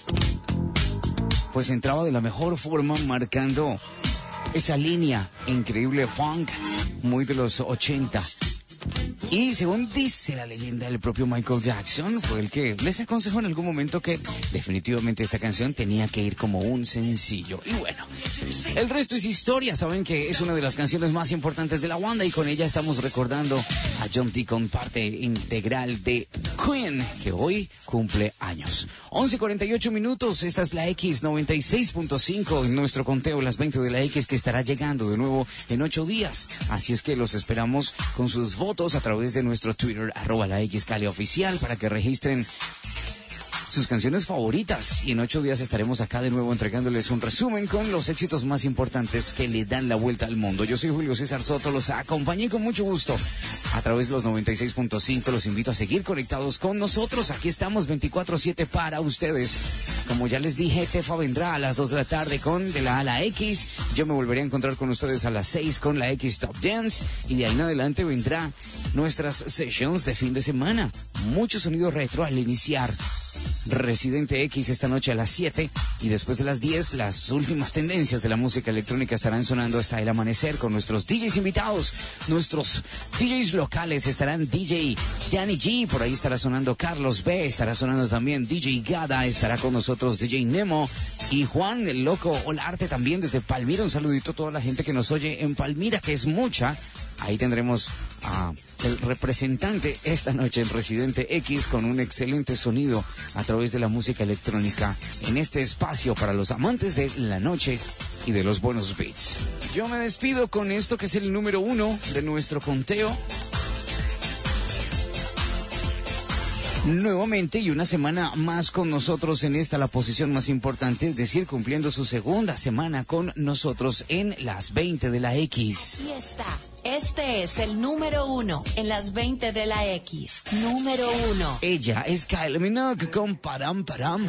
pues entraba de la mejor forma, marcando esa línea increíble funk, muy de los 80. Y según dice la leyenda, el propio Michael Jackson fue el que les aconsejó en algún momento que definitivamente esta canción tenía que ir como un sencillo. Y bueno, el resto es historia. Saben que es una de las canciones más importantes de la banda y con ella estamos recordando a John Deacon, parte integral de Queen, que hoy cumple años. 11:48 minutos, esta es la X96.5 en nuestro conteo, las 20 de la X, que estará llegando de nuevo en 8 días. Así es que los esperamos con sus votos a través de nuestro Twitter, @laXCaliOficial, para que registren sus canciones favoritas y en 8 días estaremos acá de nuevo entregándoles un resumen con los éxitos más importantes que le dan la vuelta al mundo. Yo soy Julio César Soto, los acompañé con mucho gusto a través de los 96.5. Los invito a seguir conectados con nosotros. Aquí estamos 24/7 para ustedes. Como ya les dije, Tefa vendrá a las 2 de la tarde con De la A a la X. Yo me volveré a encontrar con ustedes a las 6 con la X Top Dance y de ahí en adelante vendrá nuestras sessions de fin de semana. Mucho sonido retro al iniciar Residente X esta noche a las 7 y después de las 10 las últimas tendencias de la música electrónica estarán sonando hasta el amanecer con nuestros DJs invitados. Nuestros DJs locales estarán DJ Danny G, por ahí estará sonando Carlos B, estará sonando también DJ Gada, estará con nosotros DJ Nemo y Juan el Loco Olarte también desde Palmira. Un saludito a toda la gente que nos oye en Palmira, que es mucha. Ahí tendremos a el representante esta noche en Residente X con un excelente sonido a través de la música electrónica en este espacio para los amantes de la noche y de los buenos beats. Yo me despido con esto que es el número 1 de nuestro conteo. Nuevamente y una semana más con nosotros en esta, la posición más importante, es decir, cumpliendo su segunda semana con nosotros en las 20 de la X. Y este es el número 1 en las 20 de la X. Número 1. Ella es Kylie Minogue con Param Param.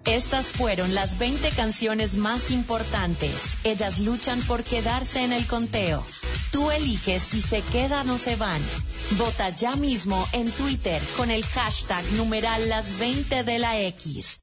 Estas fueron las 20 canciones más importantes. Ellas luchan por quedarse en el conteo. Tú eliges si se quedan o se van. Vota ya mismo en Twitter con el hashtag numeral las 20 de la X.